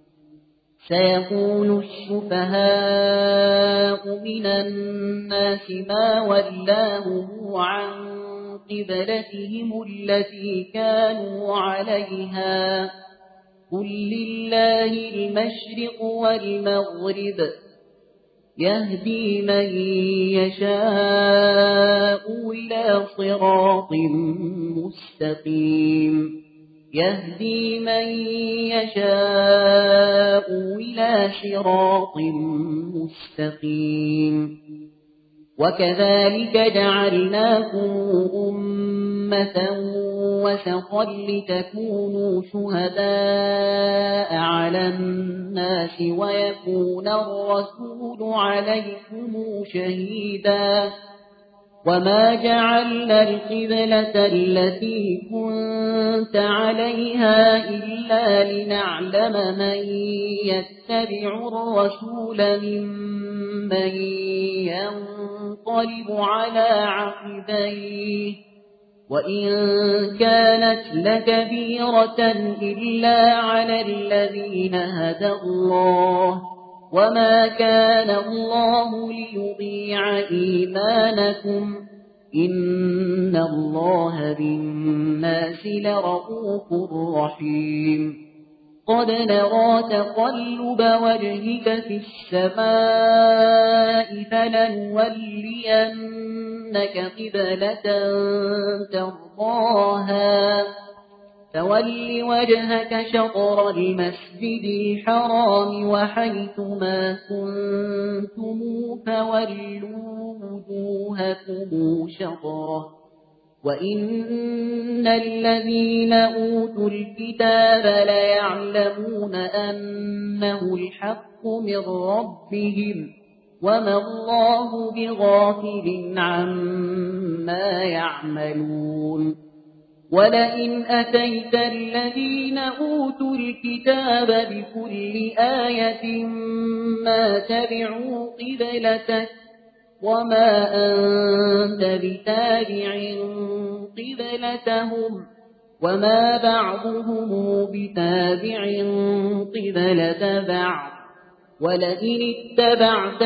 سيقول السفهاء من الناس ما ولاهم عن قبلتهم التي كانوا عليها قل لله المشرق والمغرب يهدي من يشاء إلى صراط مستقيم يهدي من يشاء إلى صراط مستقيم وكذلك جعلناكم أمة وسطا لتكونوا شهداء على الناس ويكون الرسول عليكم شهيدا وما جعلنا القبلة التي كنت عليها إلا لنعلم من يتبع الرسول ممن ينقلب على عقبيه وإن كانت لكبيرة إلا على الذين هدى الله وما كان الله ليضيع إيمانكم إن الله بالناس لرءوف رحيم قد نرى تقلب وجهك في السماء فلنولينك قبلة ترضاها فول وجهك شطر المسجد الحرام وحيث ما كنتم فولوا وجوهكم شطره وإن الذين أوتوا الكتاب ليعلمون أنه الحق من ربهم وما الله بغافل عما يعملون ولئن أتيت الذين أوتوا الكتاب بكل آية ما تبعوا قبلتك وما أنت بتابع قبلتهم وما بعضهم بتابع قبلة بعض ولئن اتبعت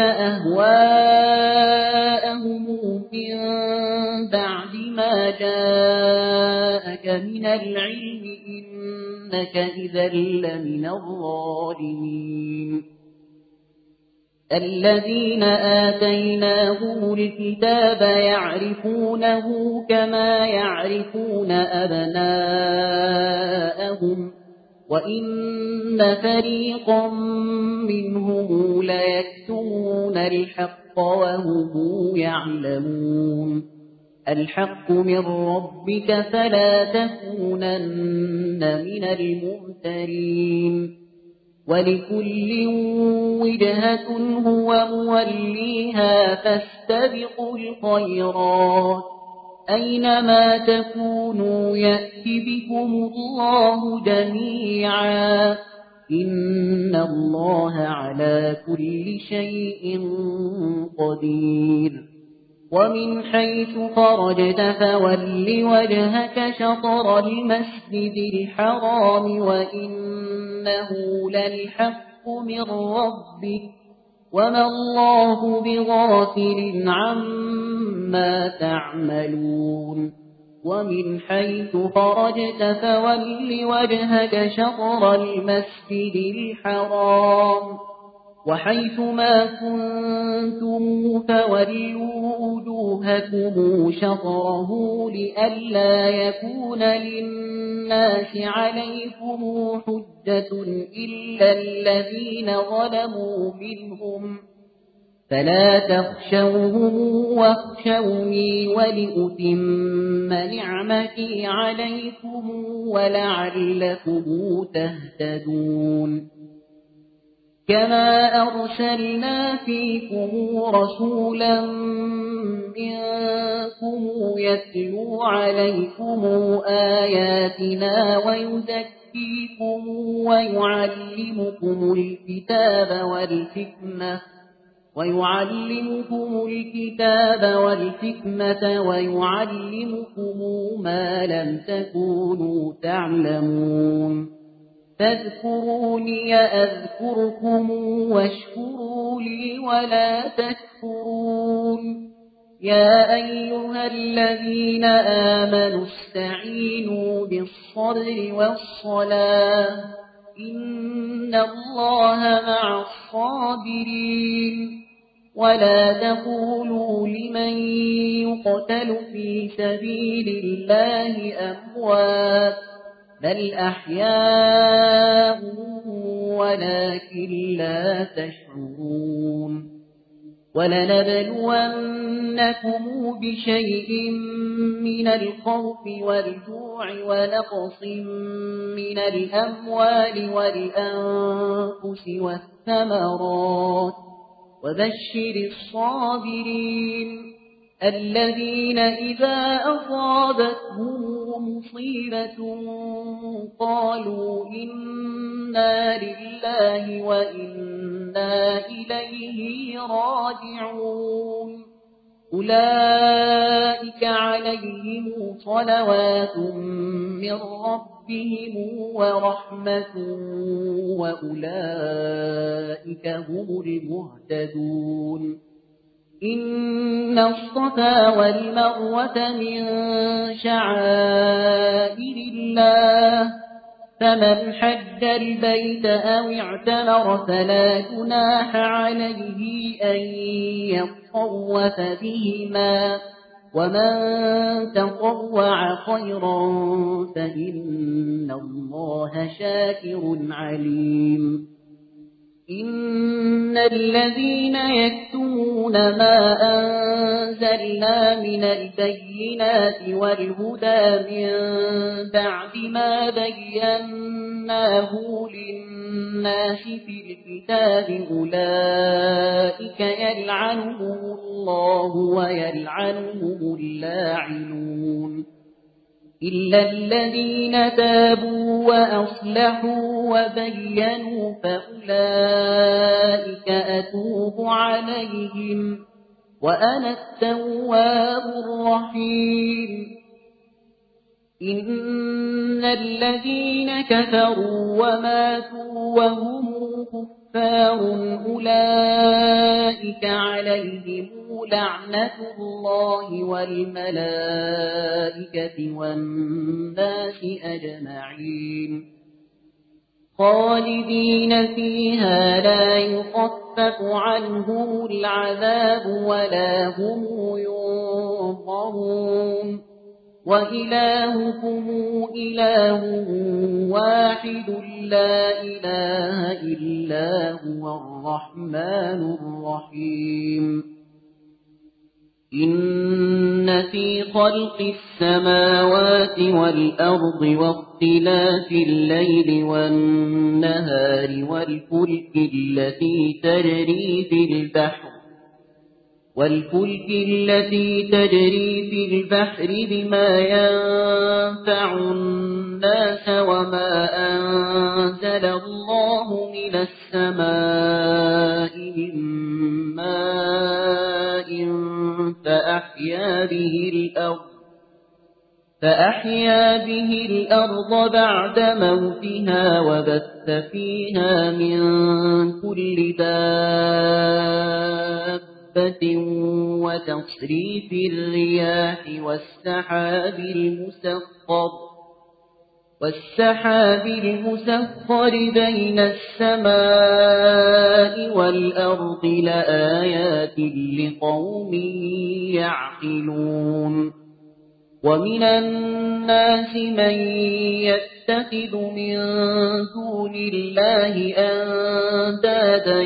أهواءهم من بعد ما جاءك من العلم إنك إذا لمن الظالمين الذين آتيناهم الكتاب يعرفونه كما يعرفون أبناءهم وإن فريقا منهم ليكتمون الحق وهم يعلمون الحق من ربك فلا تكونن من الممترين ولكل وجهة هو موليها فاستبقوا الخيرات أينما تكونوا يأت بكم الله جميعا إن الله على كل شيء قدير ومن حيث خرجت فول وجهك شطر المسجد الحرام وإنه للحق من ربك وما الله بغافل عما تعملون ومن حيث خرجت فول وجهك شطر المسجد الحرام وحيث ما كنتم فولوا وجوهكم شطره لئلا يكون للناس عليكم حجة إلا الذين ظلموا منهم فلا تخشوهم واخشوني ولأتم نعمتي عليكم ولعلكم تهتدون كما أرسلنا فيكم رسولا منكم يتلو عليكم آياتنا ويزكيكم ويعلمكم الكتاب والحكمة ويعلمكم ما لم تكونوا تعلمون فاذكروني أذكركم واشكروا لي ولا تكفرون يا أيها الذين آمنوا استعينوا بالصبر والصلاة إن الله مع الصابرين ولا تقولوا لمن يقتل في سبيل الله أموات بل أحياء ولكن لا تشعرون ولنبلونكم بشيء من الخوف والجوع ونقص من الأموال والأنفس والثمرات وبشر الصابرين الذين إذا أصابتهم مصيبة قالوا إنا لله وإنا إليه راجعون أولئك عليهم صلوات من ربهم ورحمة وأولئك هم المهتدون إن الصفا والمروة من شعائر الله فمن حج البيت أو اعتمر فلا جناح عليه أن يطوف بهما ومن تطوع خيرا فإن الله شاكر عليم إن الذين يكتمون ما أنزلنا من البينات والهدى من بعد ما بيناه للناس في الكتاب أولئك يلعنهم الله ويلعنهم اللاعنون إلا الذين تابوا وأصلحوا وبينوا فأولئك أتوب عليهم وأنا التواب الرحيم إن الذين كفروا وماتوا وهم كفار أولئك عليهم لعنة الله والملائكة والناس أجمعين خالدين فيها لا يخفف عنهم العذاب ولا هم ينظرون وإلهكم إله واحد لا إله إلا هو الرحمن الرحيم إن في خلق السماوات والأرض واختلاف الليل والنهار والفلك التي تجري في البحر بما ينفع الناس وما أنزل الله من السماء من ماء فأحيا به الأرض بعد موتها وبث فيها من كل دابة وتصريف الرياح والسحاب المسخر بين السماء والأرض لآيات لقوم يعقلون ومن الناس من يتخذ من دون الله أندادا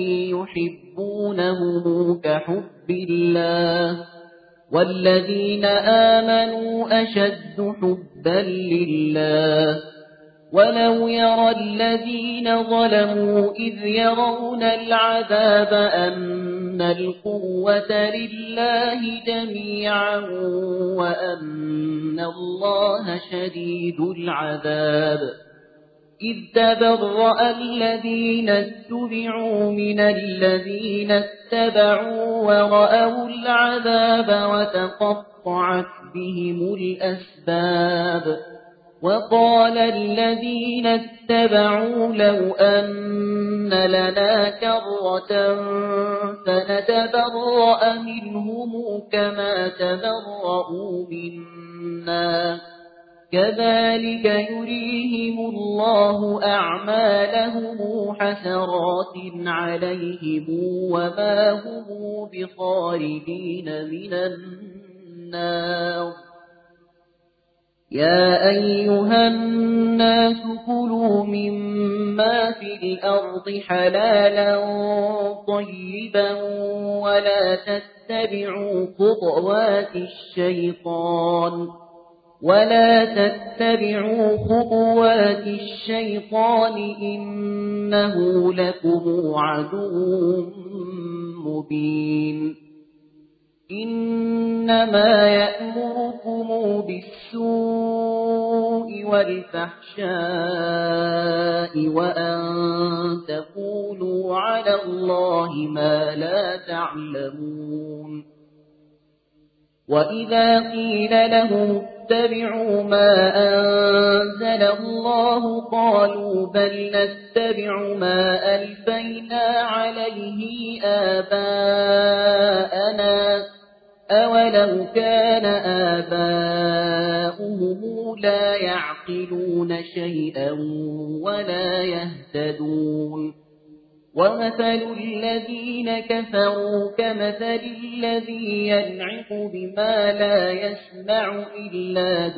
يحبونهم كحب الله والذين آمنوا أشد حبا لله ولو يرى الذين ظلموا إذ يرون العذاب أن القوة لله جميعا وأن الله شديد العذاب إذ تبرأ الذين اتبعوا من الذين اتبعوا ورأوا العذاب وتقطعت بهم الأسباب وقال الذين اتبعوا لو أن لنا كرة فنتبرأ منهم كما تبرأوا منا كذلك يريهم الله أعمالهم حسرات عليهم وما هم بخارجين من النار. يا أيها الناس كلوا مما في الأرض حلالا طيبا ولا تتبعوا خطوات الشيطان إنه لكم عدو مبين. إنما يأمركم بالسوء والفحشاء وأن تقولوا على الله ما لا تعلمون. وإذا قيل لهم اتبعوا ما أنزل الله قالوا بل نتبع ما ألفينا عليه آباءنا أولو كان آباؤهم لا يعقلون شيئا ولا يهتدون. ومثل الذين كفروا كمثل الذي ينعق بما لا يسمع إلا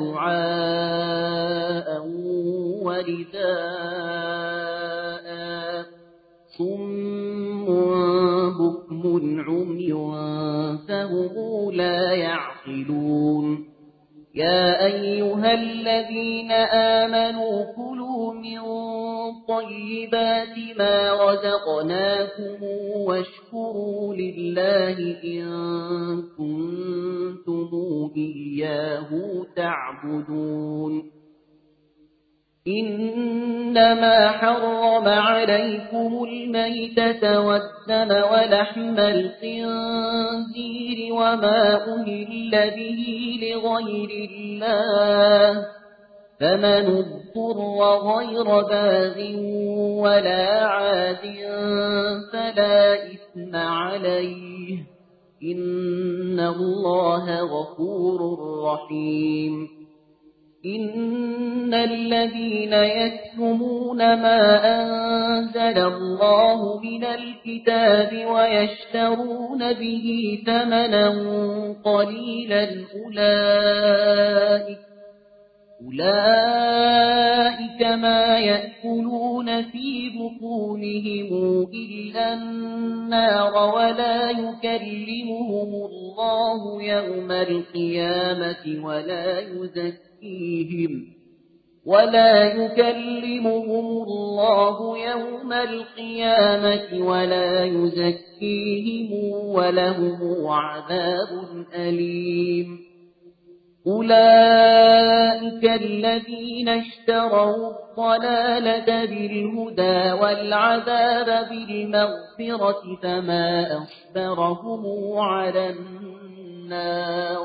دعاء ونداء صم بكم عمي فهم لا يعقلون. يا أيها الذين آمنوا كلوا من طيبات ما رزقناكم واشكروا لله إن كنتم إياه تعبدون. إنما حرم عليكم الميتة والدم ولحم الخنزير وما أهل به لغير الله فمن اضطر غير باغ ولا عاد فلا إثم عليه إن الله غفور رحيم. إن الذين يكتمون ما أنزل الله من الكتاب ويشترون به ثمنا قليلا أولئك ما يأكلون في بطونهم إلا النار ولا يكلمهم الله يوم القيامة ولا يزكيهم ولهم عذاب أليم. أولئك الذين اشتروا الضلالة بالهدى والعذاب بالمغفرة فما أصبرهم على النار.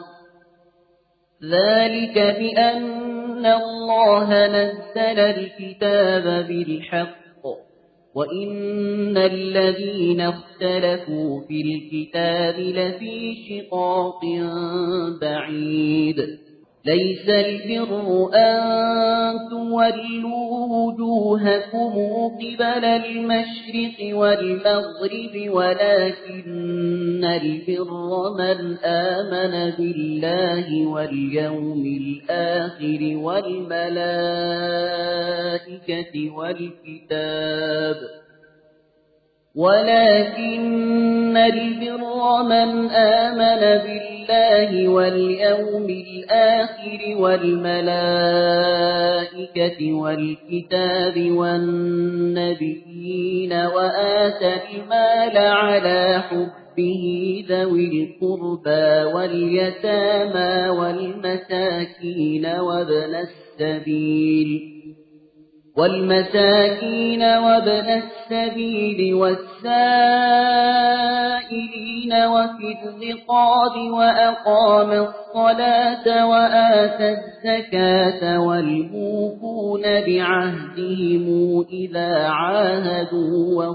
ذلك بأن الله نزل الكتاب بالحق وإن الذين اختلفوا في الكتاب لفي شقاق بعيد. ليس البر أن تولوا وجوهكم قبل المشرق والمغرب ولكن البر من آمن بالله واليوم الآخر والملائكة والكتاب ولكن البر من آمن بالله واليوم الآخر والملائكة والكتاب والنبيين وآتى المال على حبه ذوي القربى واليتامى والمساكين وابن السبيل والسائلين وفي الرقاب وأقام الصلاة وآتى الزكاة والموفون بعهدهم إذا عاهدوا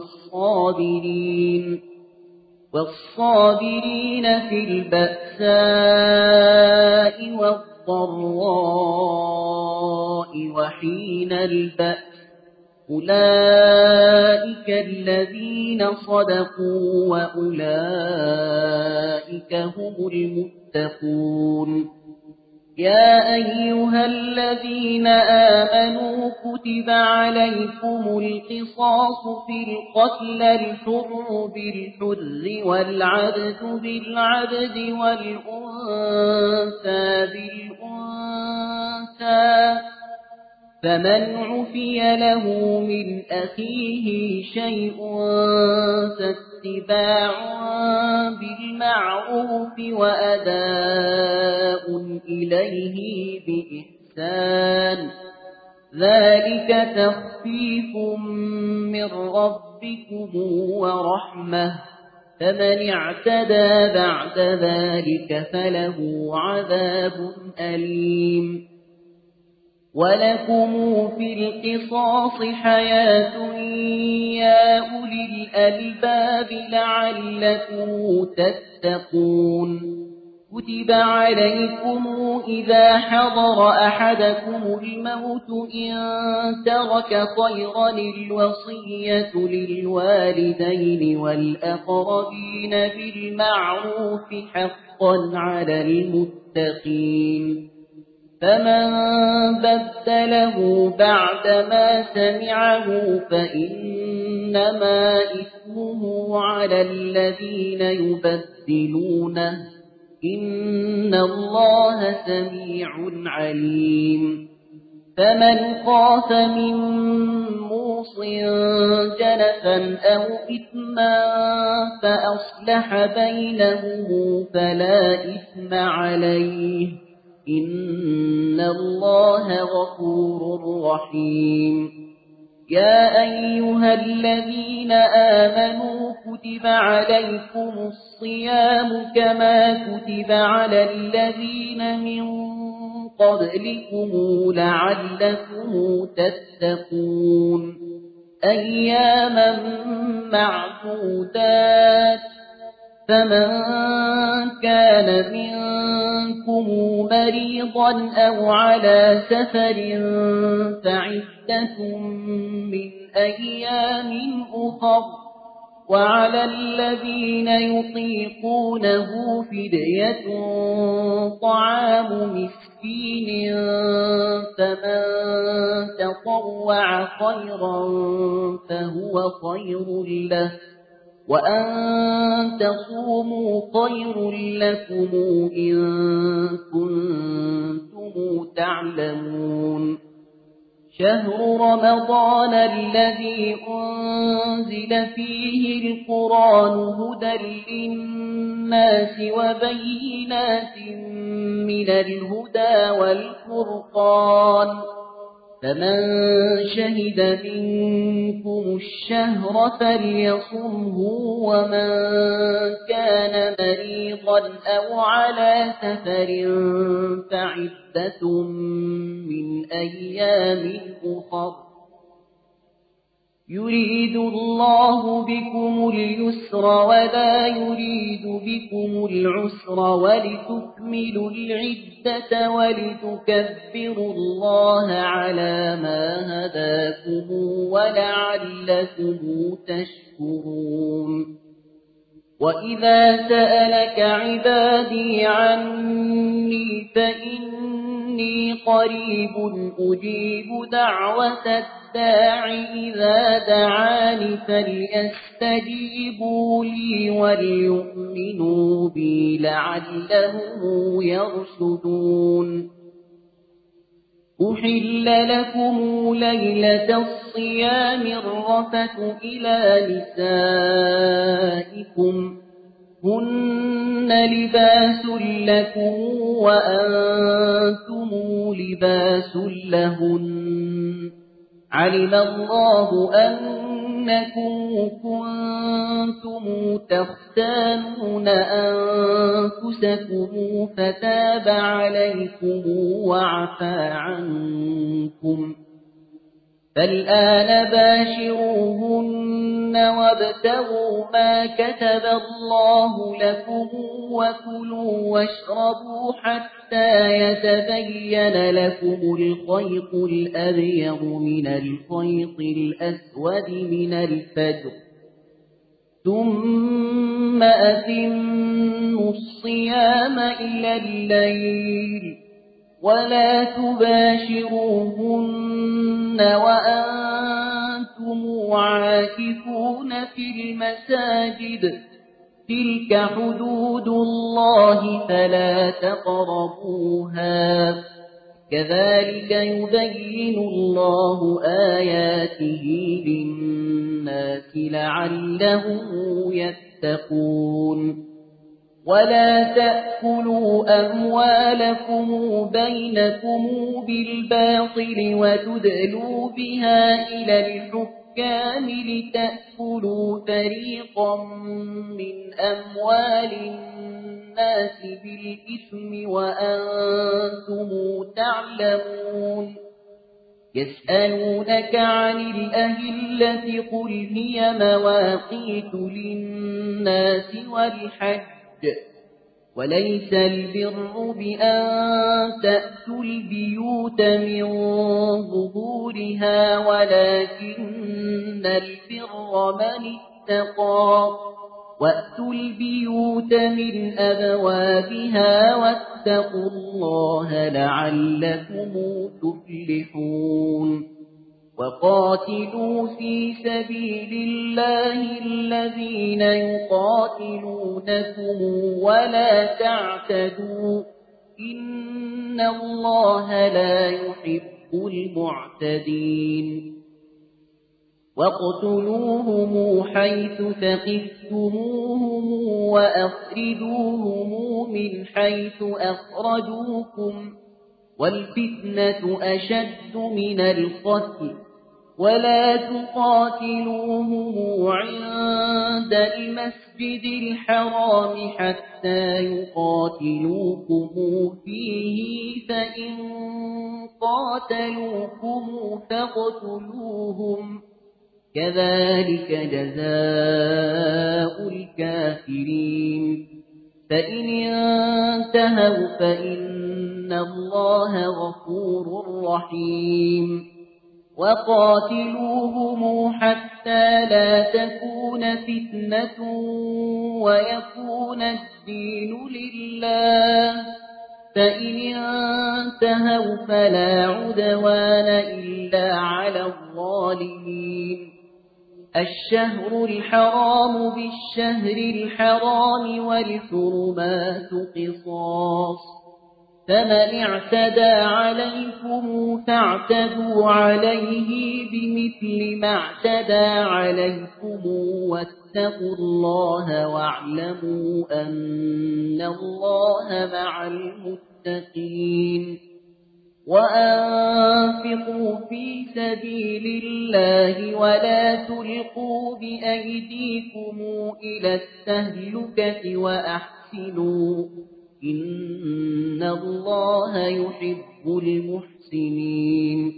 والصابرين في البأساء والضراء من البأس أولئك الذين صدقوا وأولئك هم المتقون يا أيها الذين آمنوا كتب عليكم القصاص في القتل الحر بالحر والعبد بالعبد والأنثى بالأنثى فمن عفي له من أخيه شيء فاتباع بالمعروف وأداء إليه بإحسان ذلك تخفيف من ربكم ورحمة فمن اعتدى بعد ذلك فله عذاب أليم ولكم في القصاص حياة يا أولي الألباب لعلكم تتقون كتب عليكم إذا حضر أحدكم الموت إن ترك خيرا الوصية للوالدين والأقربين بالمعروف حقا على المتقين فمن بدله بعدما سمعه فإنما إثمه على الذين يبدلونه إن الله سميع عليم فمن خاف من موص جنفا أو إثما فأصلح بينهم فلا إثم عليه إن الله غفور رحيم يا أيها الذين آمنوا كتب عليكم الصيام كما كتب على الذين من قبلكم لعلكم تتقون أياما معدودات فمن كان منكم مريضا أو على سفر فعدة من أيام أخر وعلى الذين يطيقونه فدية طعام مسكين فمن تطوع خيرا فهو خير له وأن تصوموا خير لكم إن كنتم تعلمون شهر رمضان الذي أنزل فيه القرآن هدى للناس وبينات من الهدى والفرقان فمن شهد منكم الشهر فليصمه ومن كان مريضا أو على سفر فعدة من أيام أخر يريد الله بكم اليسر ولا يريد بكم العسر ولتكملوا العدة ولتكبروا الله على ما هداكم ولعلكم تشكرون وإذا سألك عبادي عني فإني قريب أجيب دعوة الداع إذا دعاني فليستجيبوا لي وليؤمنوا بي لعلهم يرشدون أحل لكم ليلة الصيام الرفث إلى نسائكم هن لباس لكم وأنتم لباس لهن علم الله أنكم كنتم تختانون أنفسكم فتاب عليكم وعفى عنكم فالآن باشروهن وابتغوا ما كتب الله لكم وكلوا واشربوا حتى يتبين لكم الخيط الأبيض من الخيط الأسود من الفجر ثم أتموا الصيام إلى الليل ولا تباشروهن وأنتم عاكفون في المساجد تلك حدود الله فلا تقربوها كذلك يبين الله آياته للناس لعلهم يتقون ولا تأكلوا أموالكم بينكم بالباطل وتدلوا بها إلى الحكام لتأكلوا فريقا من أموال الناس بالإثم وأنتم تعلمون يسألونك عن الأهلة قل هي مواقيت للناس والحج وليس البر بأن تأتوا البيوت من ظهورها ولكن البر من اتقى وأتوا البيوت من أبوابها واتقوا الله لعلكم تفلحون وقاتلوا في سبيل الله الذين يقاتلونكم ولا تعتدوا إن الله لا يحب المعتدين واقتلوهم حيث ثقفتموهم وأخرجوهم من حيث أخرجوكم والفتنة أشد من القتل ولا تقاتلوهم عند المسجد الحرام حتى يقاتلوكم فيه فإن قاتلوكم فاقتلوهم كذلك جزاء الكافرين فإن انتهوا فإن الله غفور رحيم وقاتلوهم حتى لا تكون فتنة ويكون الدين لله فإن انتهوا فلا عدوان إلا على الظالمين الشهر الحرام بالشهر الحرام والحرمات قصاص فمن اعتدى عليكم فاعتدوا عليه بمثل ما اعتدى عليكم واتقوا الله واعلموا أن الله مع المتقين وأنفقوا في سبيل الله ولا تلقوا بأيديكم إلى التهلكة وأحسنوا إن الله يحب المحسنين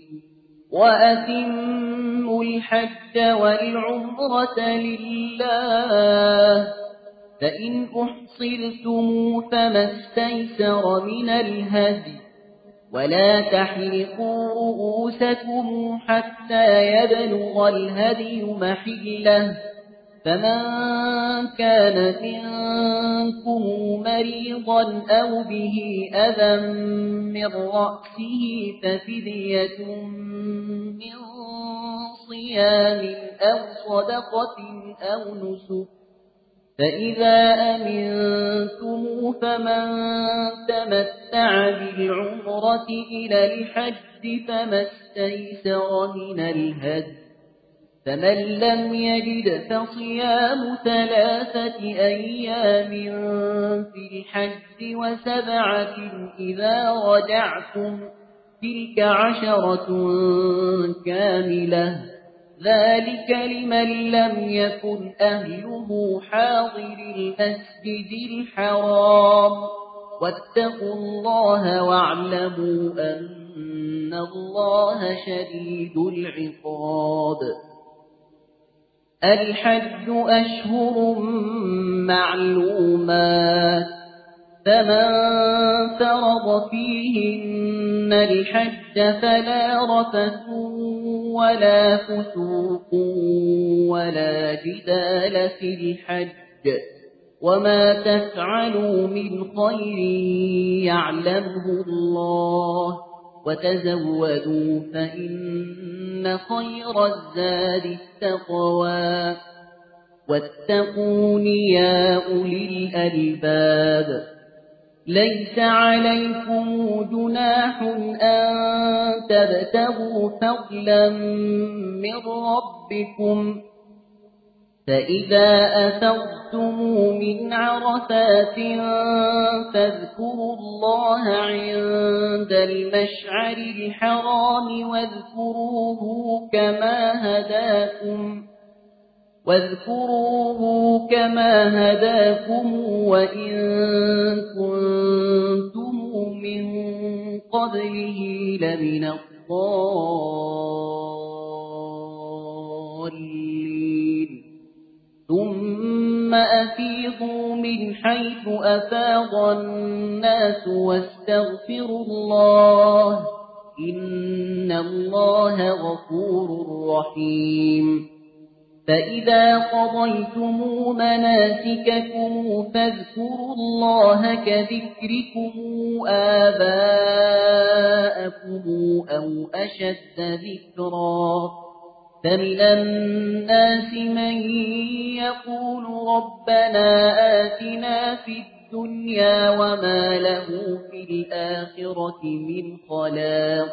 وأتموا الحج والعمرة لله فإن أحصرتم فما استيسر من الهدي ولا تحلقوا رؤوسكم حتى يبلغ الهدي محله فمن كان منكم مريضا أو به أذى من رأسه ففدية من صيام أو صدقة أو نسك فإذا أمنتم فمن تمتع بالعمرة إلى الحج فما استيسر من الهدي فمن لم يجد فصيام 3 أيام في الحج و7 إذا رجعتم تلك 10 كاملة ذلك لمن لم يكن أهله حاضر المسجد الحرام واتقوا الله واعلموا أن إن الله شديد العقاب. الحج أشهر معلومات، فمن فرض فيهن الحج فلا رفث ولا فسوق ولا جدال في الحج، وما تفعلوا من خير يعلمه الله، وتزودوا فإن خير الزاد التقوى، واتقون يا أولي الألباب. ليس عليكم جناح أن تبتغوا فضلا من ربكم، فإذا أفضتم من عرفات فاذكروا الله عند المشعر الحرام واذكروه كما هداكم وإن كنتم من قبله لمن الضالين. ثم أفيضوا من حيث أفاض الناس واستغفروا الله، إن الله غفور رحيم. فإذا قضيتم مناسككم فاذكروا الله كذكركم آباءكم أو أشد ذكرا. فمن الناس من يقول ربنا آتنا في الدنيا وما له في الآخرة من خلاق،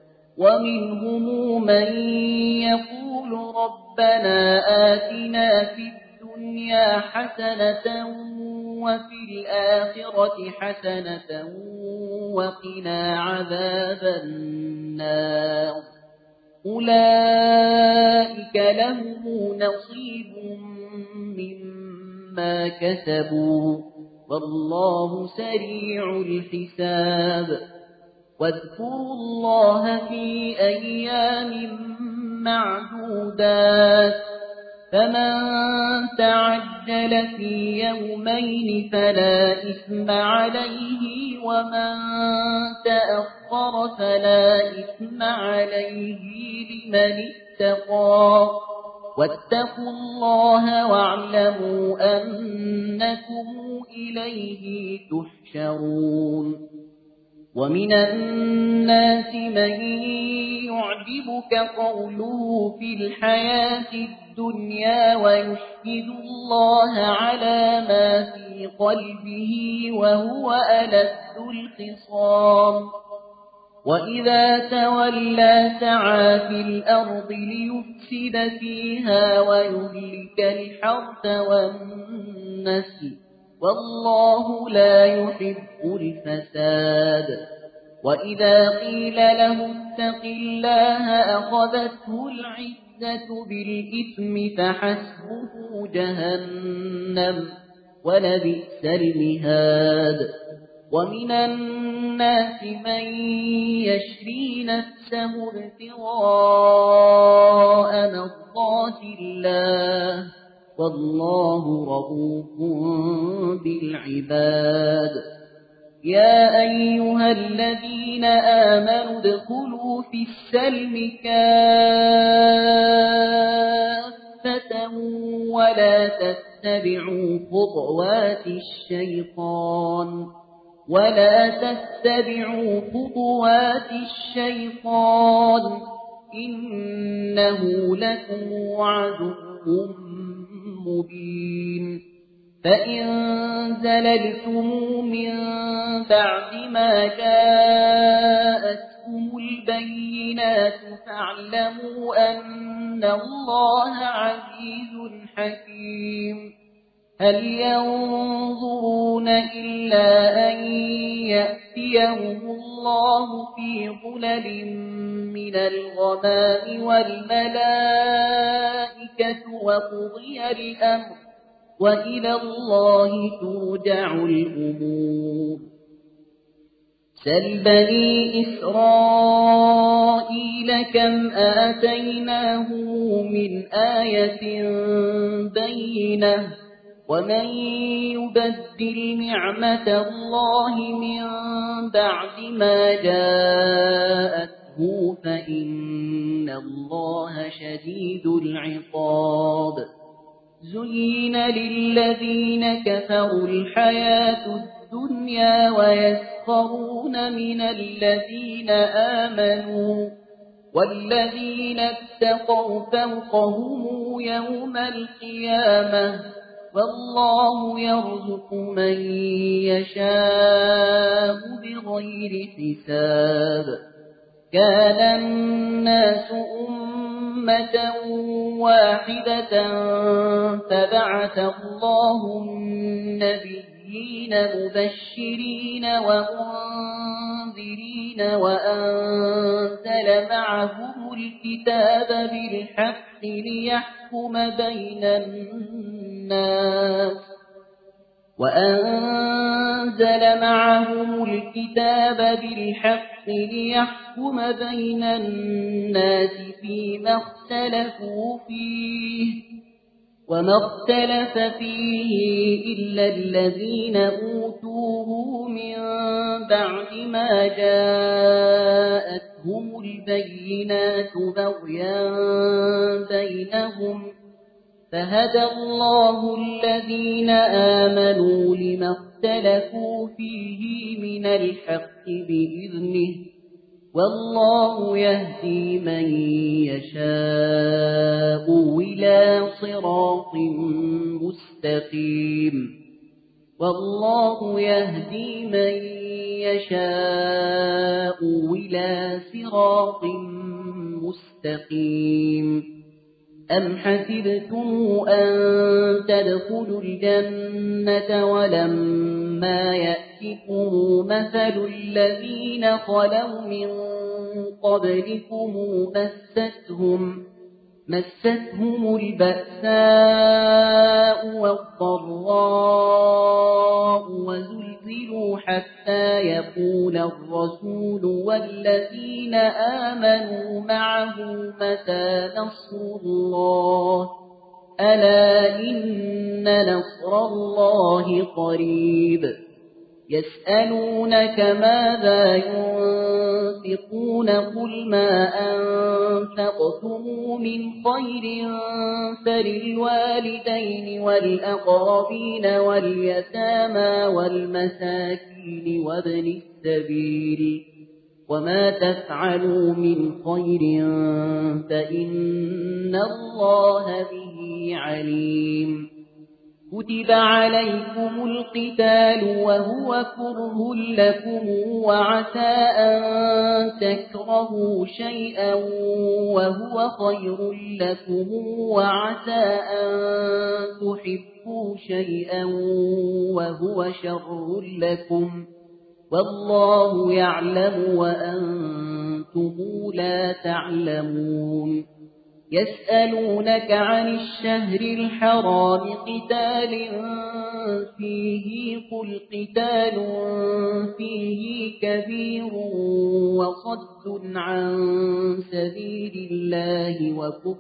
ومنهم من يقول ربنا آتنا في الدنيا حسنة وفي الآخرة حسنة وقنا عذاب النار. أولئك لهم نصيب مما كسبوا والله سريع الحساب. واذكروا الله في أيام معدودات، فمن تعجل في يومين فلا إثم عليه ومن تأخر فلا إثم عليه لمن اتقى. واتقوا الله واعلموا أنكم إليه تحشرون. ومن الناس من يعجبك قوله في الحياة الدنيا ويشهد الله على ما في قلبه وهو ألد الخصام. وإذا تولى سعى في الأرض ليفسد فيها ويهلك الحرث والنسل، والله لا يحب الفساد. وإذا قيل له اتق الله أخذته العزة بالإثم فحسبه جهنم ولبئس المهاد. ومن الناس من يشري نفسه ابتغاء مرضات الله والله رؤوف بالعباد. يا أيها الذين آمنوا ادخلوا في السلم كافة ولا تتبعوا خطوات الشيطان إنه لكم عدو مبين. فإن زللتم من بعد ما جاءتكم البينات فاعلموا أن الله عزيز حكيم. هل ينظرون إلا أن يأتيهم الله في ظلل من الغمام والملائكة وقضي الأمر وإلى الله ترجع الأمور. سل بني إسرائيل كم آتيناهم من آية بينة ومن يبدل نعمة الله من بعد ما جاءته فإن الله شديد العقاب زين للذين كفروا الحياة الدنيا ويسخرون من الذين آمنوا والذين اتقوا فوقهم يوم القيامة والله يرزق من يشاء بغير حساب كان الناس أمة واحدة فبعث الله النبيين مبشرين ومنذرين وأنزل معهم الكتاب بالحق ليحكم بين الناس فيما اختلفوا فيه وما اختلف فيه إلا الذين أوتوه من بعد ما جاءتهم البينات بغيا بينهم فهدى الله الذين آمنوا لما اختلفوا فيه من الحق بإذنه والله يهدي من يشاء إلى صراط مستقيم والله يهدي من يشاء إلى صراط مستقيم أم حسبتم أن تدخلوا الجنة ولما يأتكم مثل الذين خلوا من قبلكم مستهم البأساء والضراء وزلزلوا حتى يقول الرسول والذين آمنوا معه متى نصر الله ألا إن نصر الله قريب يسألونك ماذا ينفقون قل ما أنفقتم من خير فللوالدين والأقربين واليتامى والمساكين وابن السبيل وما تفعلوا من خير فإن الله به عليم كتب عليكم القتال وهو كره لكم وعسى أن تكرهوا شيئا وهو خير لكم وعسى أن تحبوا شيئا وهو شر لكم والله يعلم وأنتم لا تعلمون يسألونك عن الشهر الحرام قتال فيه قل قتال فيه كبير وصد عن سبيل الله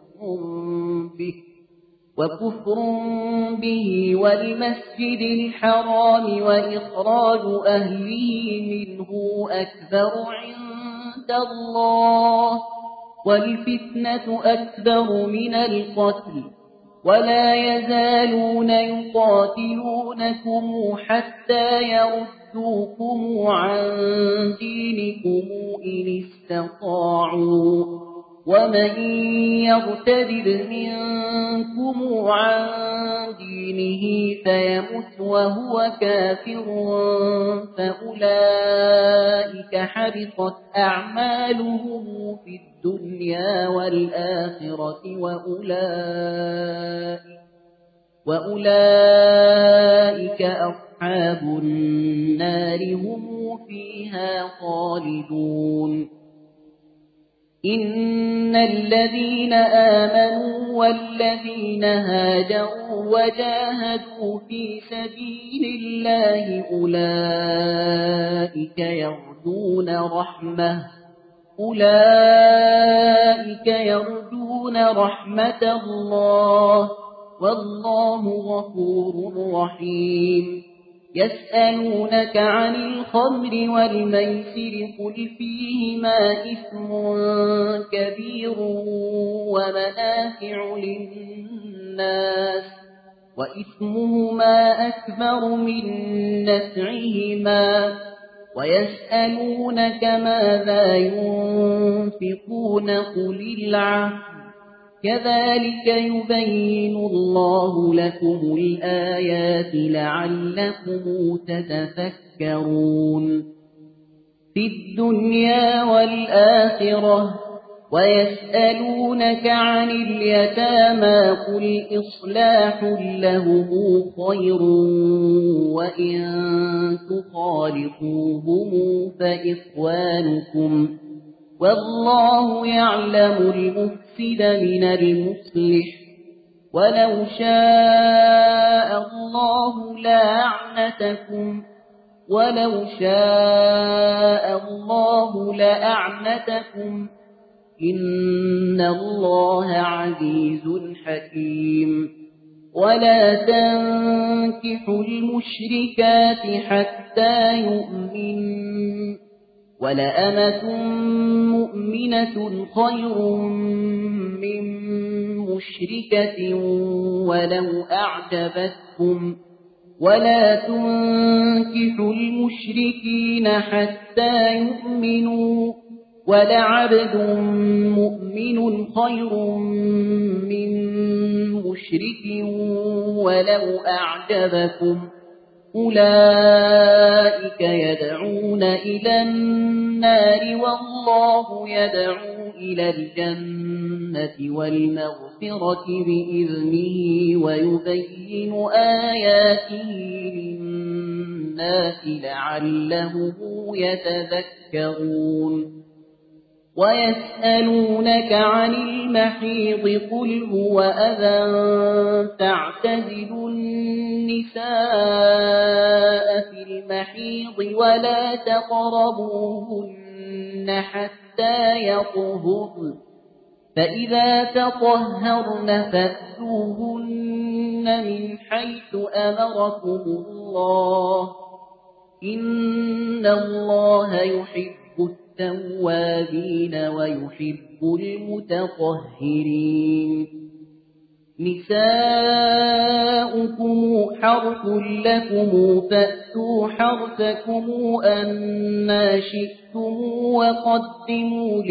وكفر به والمسجد الحرام وإخراج أهله منه أكبر عند الله والفتنة أكبر من القتل ولا يزالون يقاتلونكم حتى يردوكم عن دينكم إن استطاعوا ومن يرتد منكم عن دينه فيمت وهو كافر فأولئك حبطت أعمالهم في الدنيا والآخرة وأولئك أصحاب النار هم فيها خالدون إن الذين آمنوا والذين هاجروا وجاهدوا في سبيل الله أولئك يرجون رحمة الله والله غفور رحيم يسألونك عن الخمر والميسر قل فيهما إثم كبير ومنافع للناس وإثمهما أكبر من نفعهما ويسألونك ماذا ينفقون قل العفو كذلك يبين الله لكم الآيات لعلكم تتفكرون في الدنيا والآخرة ويسألونك عن اليتامى قل إصلاح لهم خير وإن تخالطوهم فإخوانكم والله يعلم المفسد من المصلح ولو شاء الله لأعنتكم إن الله عزيز حكيم ولا تنكحوا المشركات حتى يؤمنوا ولأمة مؤمنة خير من مشركة ولو أعجبتكم ولا تنكحوا المشركين حتى يؤمنوا ولعبد مؤمن خير من مشرك ولو أعجبكم أولئك يدعون إلى النار والله يدعو إلى الجنة والمغفرة بإذنه ويبين آياته للناس لعلهم يتذكرون ويسألونك عن المحيض قل هو أذى فاعتزلوا النساء في المحيض ولا تقربوهن حتى يطهرن فإذا تطهرن فأتوهن من حيث أمركم الله إن الله يحب التوابين ويحب المتطهرين نساؤكم حرث لكم فأتوا حرثكم أنى شئتم وقدموا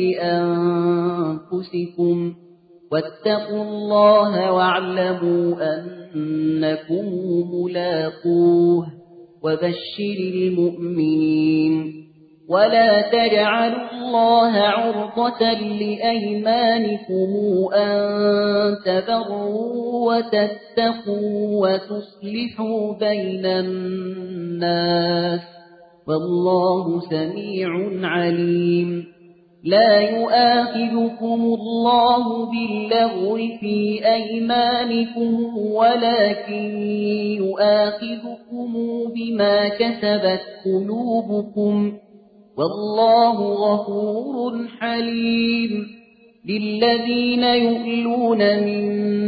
لأنفسكم واتقوا الله واعلموا أنكم ملاقوه وبشر المؤمنين ولا تجعلوا الله عرضة لأيمانكم أن تبروا وتتقوا وتصلحوا بين الناس والله سميع عليم لا يؤاخذكم الله باللغو في أيمانكم ولكن يؤاخذكم بما كسبت قلوبكم والله غفور حليم للذين يؤلون من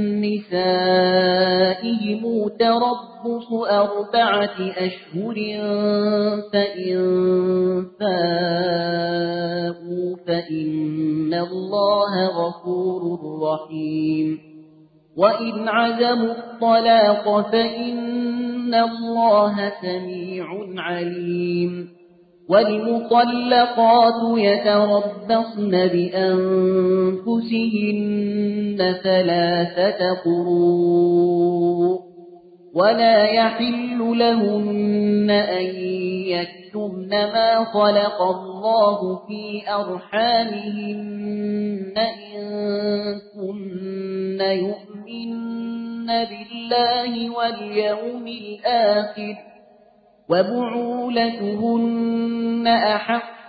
نسائهم تربص 4 أشهر فإن فاءوا فإن الله غفور رحيم وإن عزموا الطلاق فإن الله سميع عليم والمطلقات يتربصن بأنفسهن 3 قروء ولا يحل لهن أن يكتمن ما خلق الله في أرحامهن إن كن يؤمن بالله واليوم الآخر وبعولتهن أحق أحق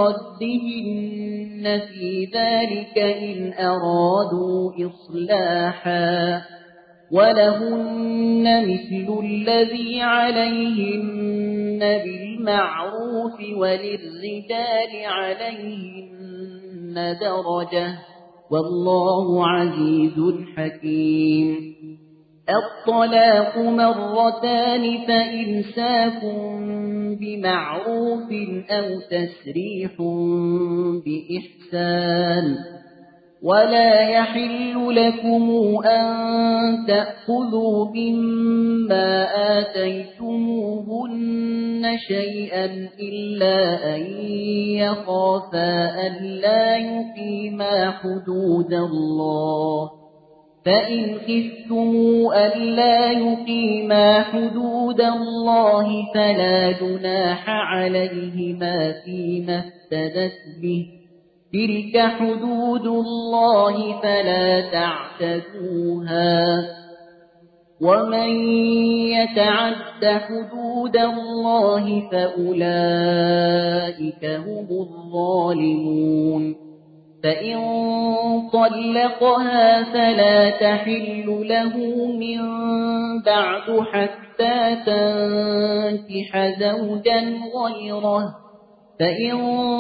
بردهن في ذلك إن أرادوا إصلاحا ولهن مثل الذي عليهن بالمعروف وللرجال عليهن درجة والله عزيز حكيم. الطلاق مرتان فإمساك بمعروف أو تسريح بإحسان ولا يحل لكم أن تأخذوا مما آتيتموهن شيئا إلا أن يخافا ألا يقيما حدود الله فإن خفتم ألا يقيما حدود الله فلا جناح عليهما فيما افتدت به تلك حدود الله فلا تعتدوها ومن يتعد حدود الله فأولئك هم الظالمون. فإن طلقها فلا تحل له من بعد حتى تنكح زوجا غيره فإن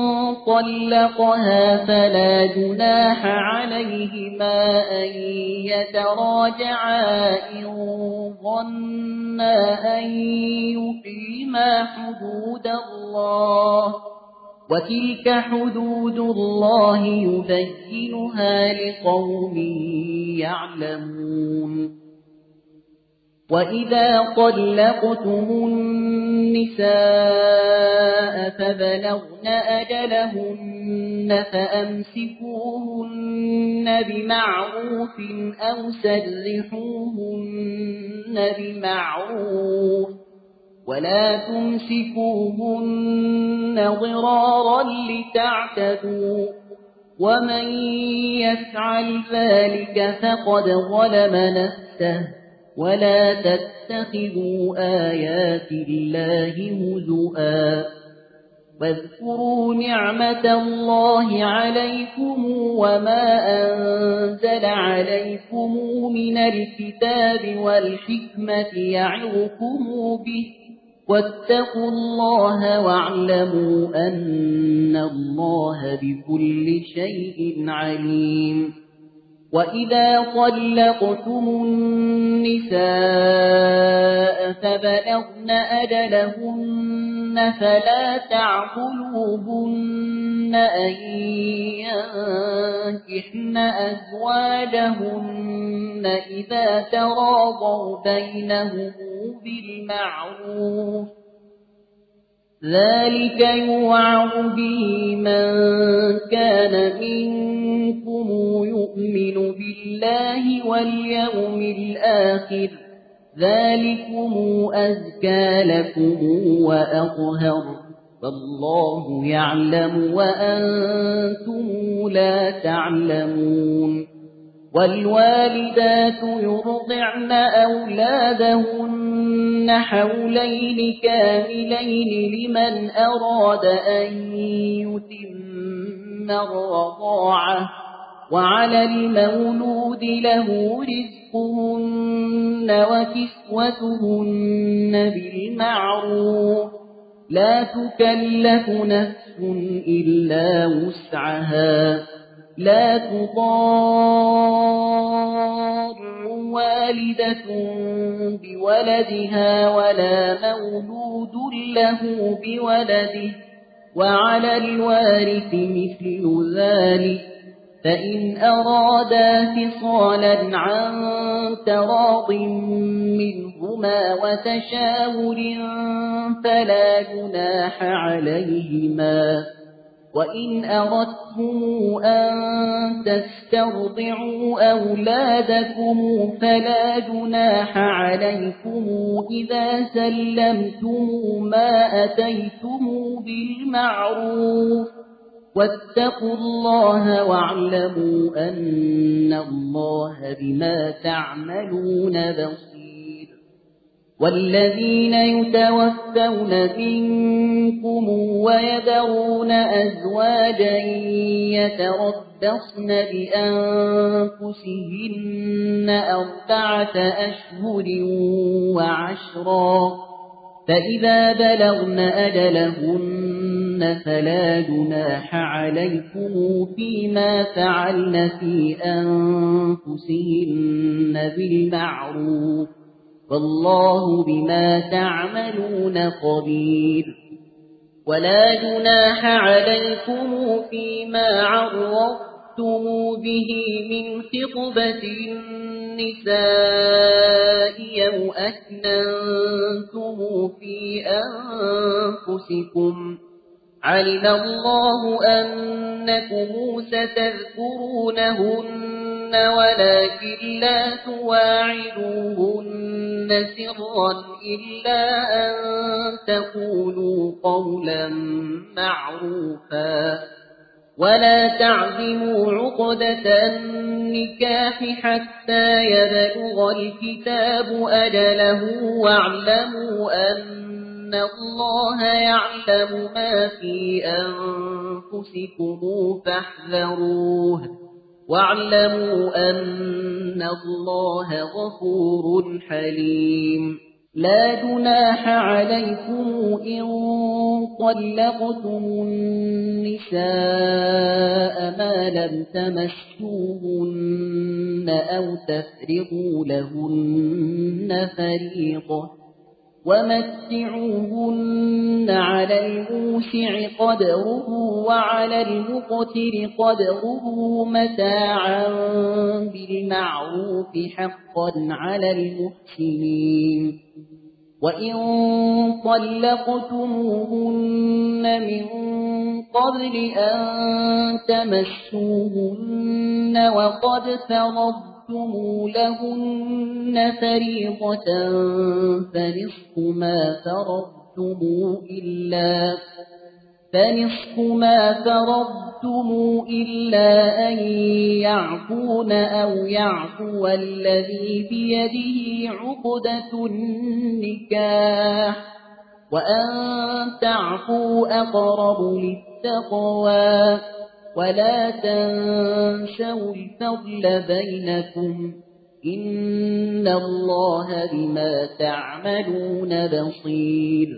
طلقها فلا جناح عليهما أن يتراجعا إن ظنا أن يقيما حدود الله وتلك حدود الله يبينها لقوم يعلمون. وإذا طلقتم النساء فبلغن أجلهن فأمسكوهن بمعروف أو سرحوهن بمعروف ولا تمسكوهن ضرارا لتعتدوا ومن يفعل ذلك فقد ظلم نفسه ولا تتخذوا آيات الله هزؤا واذكروا نعمة الله عليكم وما أنزل عليكم من الكتاب والحكمة يعظكم به واتقوا الله واعلموا أن الله بكل شيء عليم. وإذا طلقتم النساء فبلغن أجلهن فلا تعضلوهن أن ينكحن أزواجهن إذا تراضوا بينهم بالمعروف ذلك يوعظ به من كان منكم يؤمن بالله واليوم الآخر ذلكم أزكى لكم وأطهر والله يعلم وأنتم لا تعلمون. والوالدات يرضعن أولادهن حولين كاملين لمن أراد أن يتم الرضاعة وعلى المولود له رزقهن وكسوتهن بالمعروف لا تكلف نفس إلا وسعها لا تضار والدة بولدها ولا مولود له بولده وعلى الوارث مثل ذلك فإن أرادا فصالا عن تراض منهما وتشاور فلا جناح عليهما. وإن أردتم أن تسترضعوا أولادكم فلا جناح عليكم إذا سلمتم ما أتيتم بالمعروف واتقوا الله واعلموا أن الله بما تعملون بصير. والذين يتوفون منكم ويذرون أزواجا يتربصن بأنفسهن 4 أشهر و10 فإذا بلغن أجلهن فلا جناح عليكم فيما فعلن في أنفسهن بالمعروف والله بما تعملون خبير ولا جناح عليكم فيما عرضتم به من خطبة النساء أو أكننتم في أنفسكم علم الله أنكم ستذكرونهن ولكن لا تواعدوهن سرا إلا أن تقولوا قولا معروفا ولا تعزموا عقدة النكاح حتى يبلغ الكتاب أجله واعلموا أن الله يعلم ما في أنفسكم فاحذروه واعلموا أن الله غفور حليم لا جناح عليكم إن طلقتم النساء ما لم تمسوهن أو تفرضوا لهن فريضة ومتعوهن على الموسع قدره وعلى المقتر قدره متاعا بالمعروف حقا على المحسنين وإن طلقتموهن من قبل أن تمسوهن وقد فرضتم لهن فريضة فنصف ما فرضتم إلا أن يعفون أو يعفو الذي بيده عقدة النكاح وأن تعفوا أقرب للتقوى ولا تنسوا الفضل بينكم إن الله بما تعملون بصير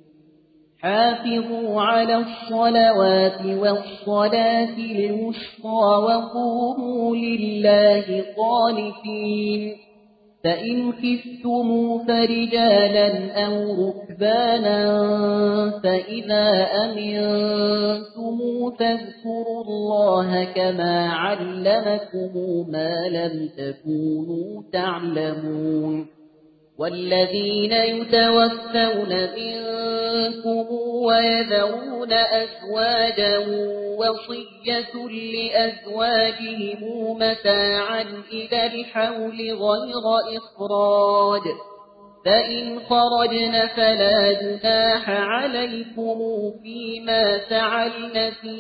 حافظوا على الصلوات والصلاة الوسطى وقوموا لله قانتين فإن خفتم فرجالا أو ركبانا فإذا أمنتم فاذكروا الله كما علمكم ما لم تكونوا تعلمون والذين يتوفون منكم ويذرون أزواجا وصية لأزواجهم متاعا إلى الحول غير إخراج فإن خرجن فلا جناح عليكم فيما فعلن في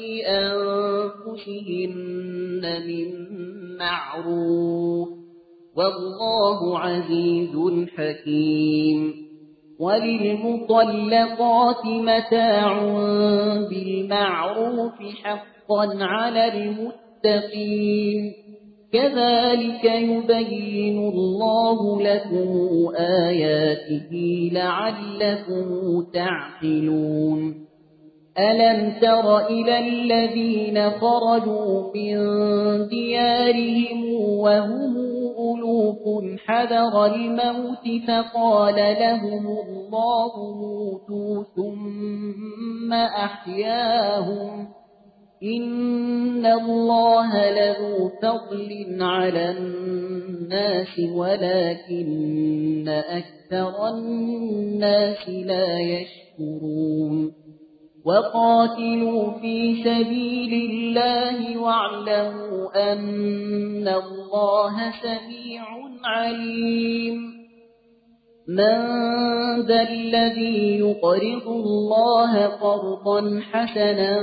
أنفسهن من معروف والله عزيز حكيم وللمطلقات متاع بالمعروف حقا على المتقين كذلك يبين الله لكم آياته لعلكم تعقلون ألم تر إلى الذين خرجوا من ديارهم وهم ألوف حذر الموت فقال لهم الله موتوا ثم أحياهم إن الله لذو فضل على الناس ولكن أكثر الناس لا يشكرون وقاتلوا في سبيل الله واعلموا أن الله سميع عليم من ذا الذي يقرض الله قرضا حسنا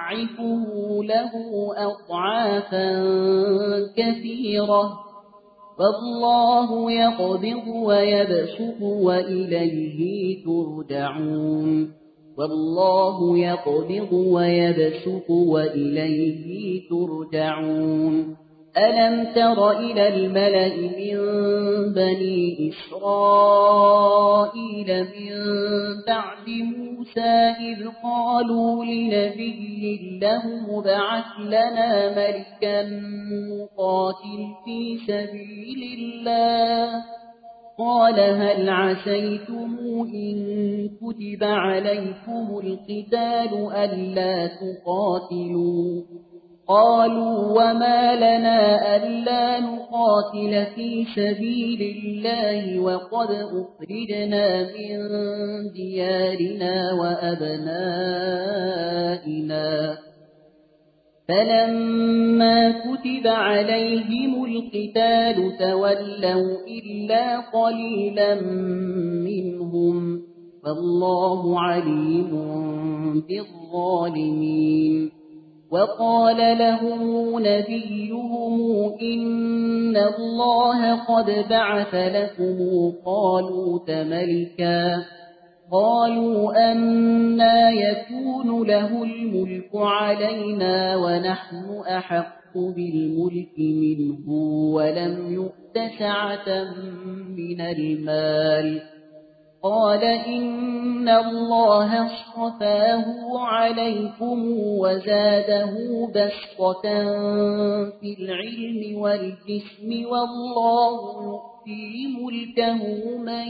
فيضاعفه له أضعافا كثيرة فالله يقبض ويبسط وإليه ترجعون والله يقبض ويبسط وإليه ترجعون ألم تر إلى الملأ من بني إسرائيل من بعد موسى إذ قالوا لنبي له ابعث لنا ملكا نقاتل في سبيل الله قال هل عسيتم إن كتب عليكم القتال ألا تقاتلوا قالوا وما لنا ألا نقاتل في سبيل الله وقد أخرجنا من ديارنا وأبنائنا فلما كتب عليهم القتال تولوا إلا قليلا منهم فالله عليم بالظالمين وقال لهم نبيهم إن الله قد بعث لكم طالوت ملكا قالوا أنى يكون له الملك علينا ونحن أحق بالملك منه ولم يؤت سعة من المال قال إن الله اصطفاه عليكم وزاده بسطة في العلم والجسم والله يؤتي ملكه من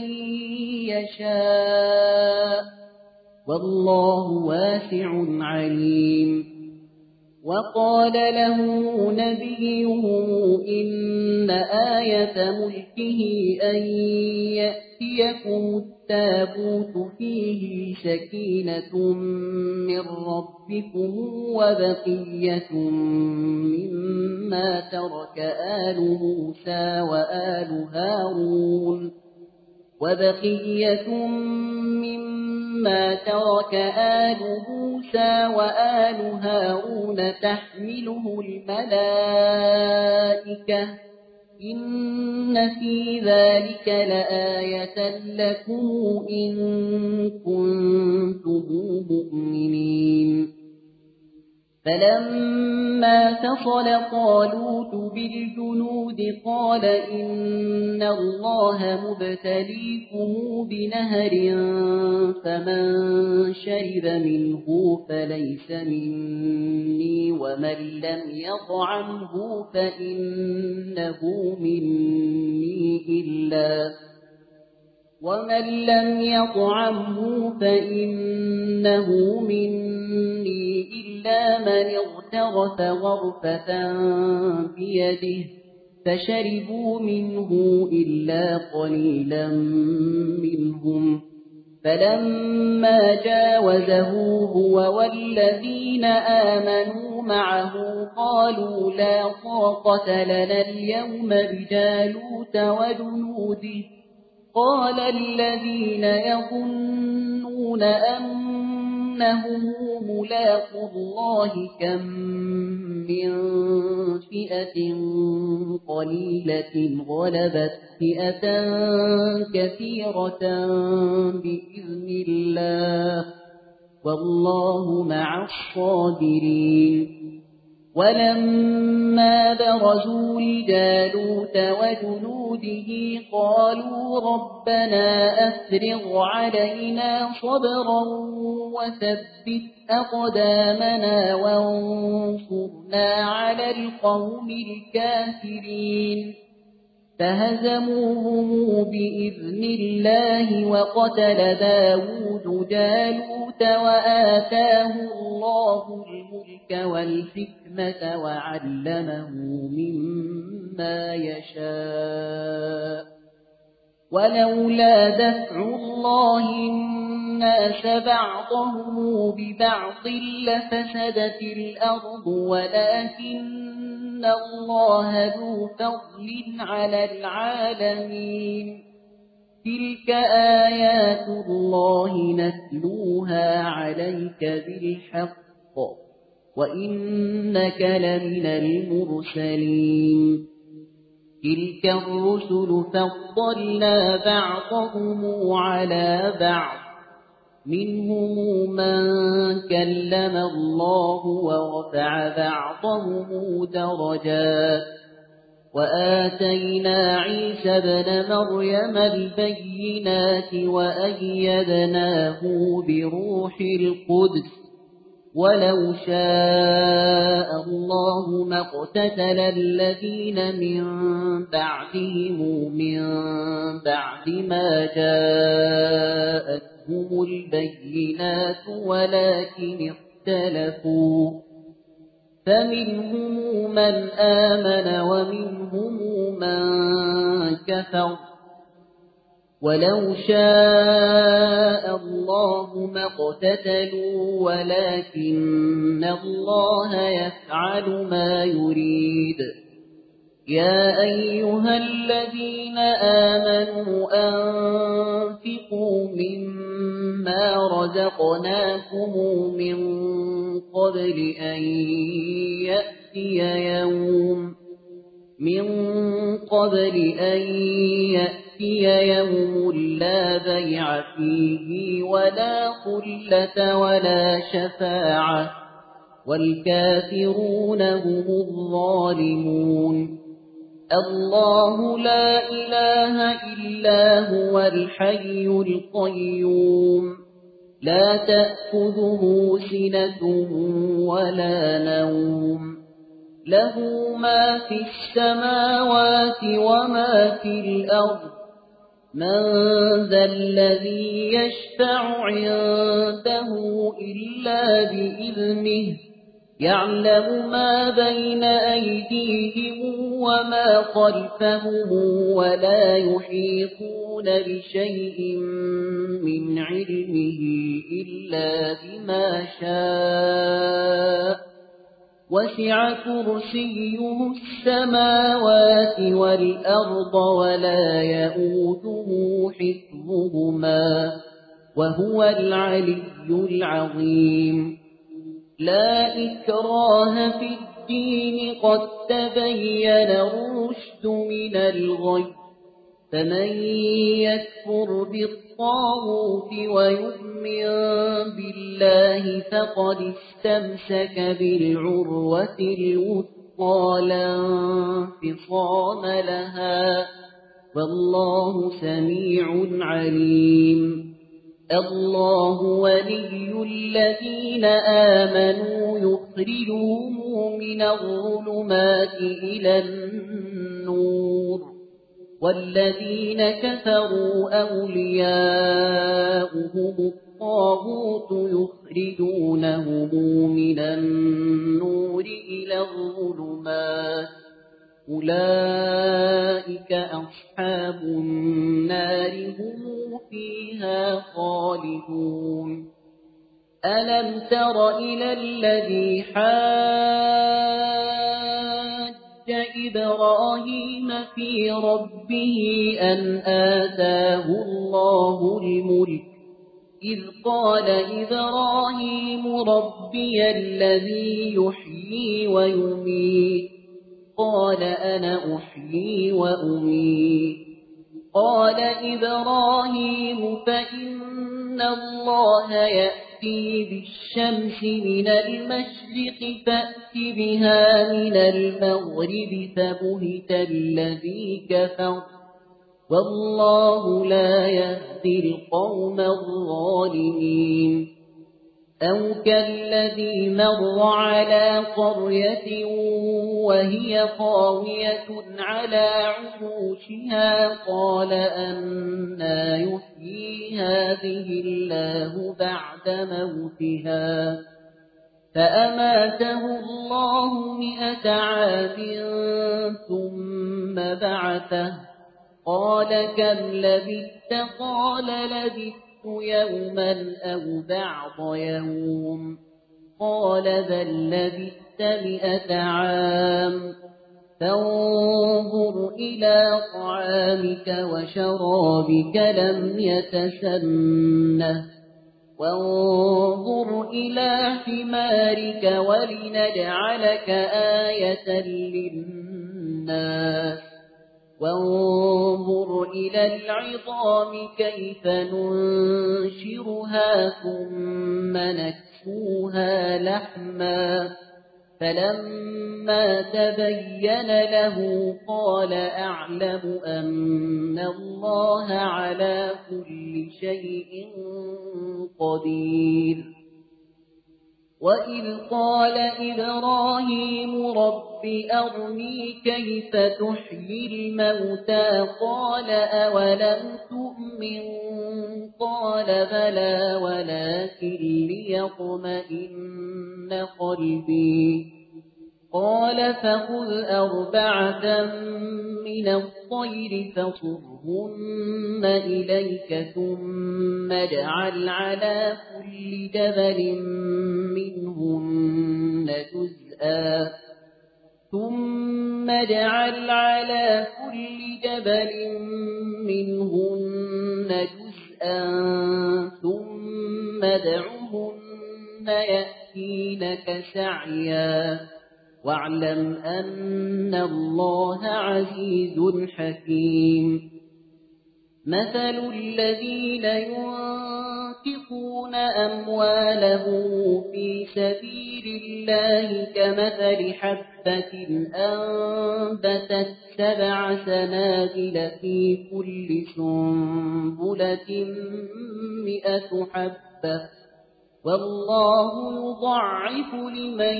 يشاء والله واسع عليم وقال له نبيهم إن آية ملكه أن يأتيكم التابوت فيه سكينة من ربكم وبقية مما ترك آل موسى وآل هارون تحمله الملائكة إن في ذلك لآية لكم إن كنتم مؤمنين فلما فصل طالوت بالجنود قال إن الله مبتليكم بنهر فمن شرب منه فليس مني ومن لم يطعمه فإنه مني إلا من اغترف غرفة بيده فشربوا منه إلا قليلا منهم فلما جاوزه هو والذين آمنوا معه قالوا لا طاقة لنا اليوم بجالوت وجنوده قال الذين يظنون أنهم ملاقو الله كم من فئة قليلة غلبت فئة كثيرة بإذن الله والله مع الصابرين ولما برزوا لجالوت وجنوده قالوا ربنا أفرغ علينا صبرا وثبت أقدامنا وانصرنا على القوم الكافرين فهزموهم بإذن الله وقتل داود جالوت وآتاه الله الملك والحكمة وعلمه مما يشاء ولولا دفع الله الناس بعضهم ببعض لفسدت الأرض ولكن الله ذو فضل على العالمين تلك آيات الله نتلوها عليك بالحق وإنك لمن المرسلين تلك الرسل فضلنا بعضهم على بعض منهم من كلم الله ورفع بعضهم درجات وآتينا عيسى ابن مريم البينات وأيدناه بروح القدس ولو شاء الله ما اقتتل الذين من بعدهم من بعد ما جاءتهم البينات ولكن اختلفوا فمنهم من آمن ومنهم من كفر ولو شاء الله ما اقتتلوا ولكن الله يفعل ما يريد يا أيها الذين آمنوا أنفقوا مما رزقناكم من قبل أن يأتي يوم لا بيع فيه ولا خلة ولا شفاعة والكافرون هم الظالمون الله لا إله إلا هو الحي القيوم لا تأخذه سنة ولا نوم له ما في السماوات وما في الأرض من ذا الذي يشفع عنده إلا بإذنه يعلم ما بين أيديهم وما خلفهم ولا يحيطون بشيء من علمه إلا بما شاء وسع كرسيه السماوات والأرض ولا يئوده حفظهما وهو العلي العظيم لا إكراه في الدين قد تبين الرشد من الغي فمن يكفر بالطاغوت ويؤمن بالله فقد استمسك بالعروة الوثقى لا انفصام لها والله سميع عليم الله ولي الذين آمنوا يخرجهم من الظلمات إلى النور والذين كفروا أولياؤهم الطاغوت يخرجونهم من النور إلى الظلمات أولئك أصحاب النار هم فيها خالدون ألم تر إلى الذي حاج إبراهيم في ربه أن آتاه الله الملك إذ قال إبراهيم ربي الذي يحيي ويميت قال أنا أحيي وأميت قال إبراهيم فإن الله يأتي بالشمس من المشرق فأت بها من المغرب فبهت الذي كفر والله لا يهدي القوم الظالمين أو كالذي مر على قرية وهي خاوية على عروشها قال أنى يحيي هذه الله بعد موتها فأماته الله 100 عام ثم بعثه قال كم لبثت قال لبثت يوما أو بعض يوم قال بل لبثت 100 عام فانظر إلى طعامك وشرابك لم يتسنه وانظر إلى حمارك ولنجعلك آية للناس وانظر إلى العظام كيف ننشرها ثم نكسوها لحما فلما تبين له قال أعلم أن الله على كل شيء قدير وإذ قال إبراهيم رب أرني كيف تحيي الموتى قال أولم تؤمن قال بلى ولكن ليطمئن قلبي قال فخذ 4 من الطير فصرهن إليك ثم اجعل على كل جبل منهن جزءا ثم ادعهن يأتينك سعيا واعلم أن الله عزيز حكيم مثل الذين ينفقون أموالهم في سبيل الله كمثل حبة أنبتت 7 سنابل في كل سنبلة 100 حبة والله يضعف لمن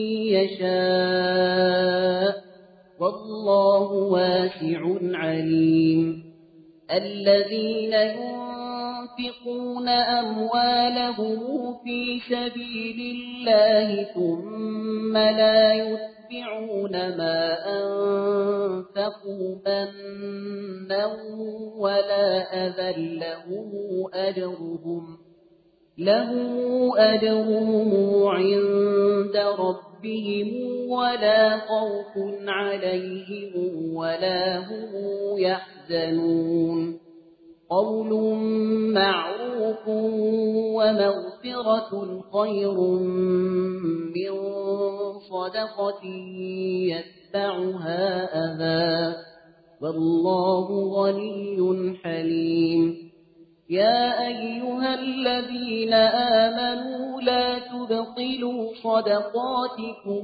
يشاء والله واسع عليم الذين ينفقون أموالهم في سبيل الله ثم لا يتبعون ما أنفقوا منا ولا أذى لهم أجرهم عند ربهم ولا خوف عليهم ولا هم يحزنون قول معروف ومغفرة خير من صدقة يتبعها أذى والله غني حليم يا أيها الذين آمنوا لا تبطلوا صدقاتكم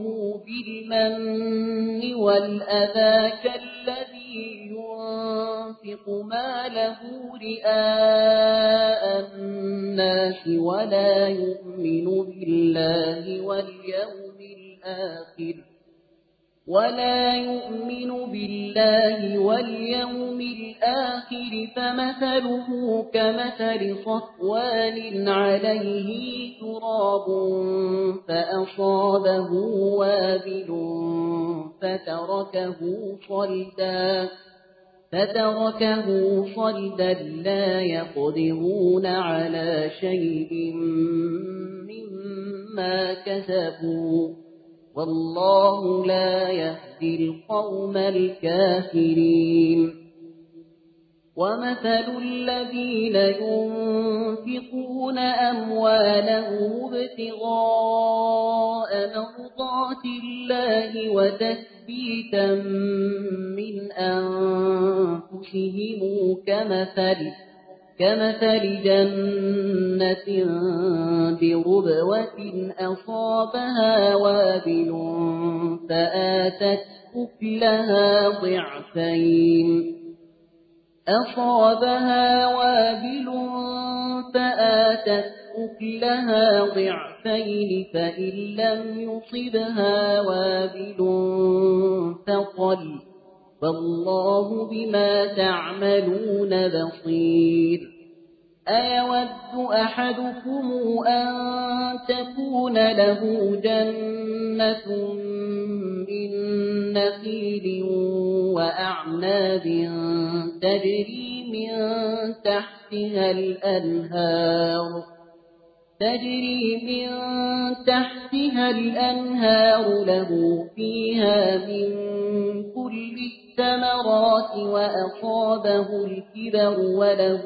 بالمن والأذى كالذي ينفق ماله رئاء الناس ولا يؤمن بالله واليوم الآخر فمثله كمثل صفوان عليه تراب فأصابه وابل فتركه صلدا لا يقدرون على شيء مما كسبوا والله لا يهدي القوم الكافرين ومثل الذين ينفقون أموالهم ابتغاء مرضات الله وتثبيتا من أنفسهم كمثل جنة بربوة أصابها وابل فآتت أكلها ضعفين فإن لم يصبها وابل فطل والله بما تعملون بصير أيود أحدكم أن تكون له جنة من نخيل وأعناب تجري من تحتها الأنهار له فيها من كل الثمرات وأصابه الكبر وله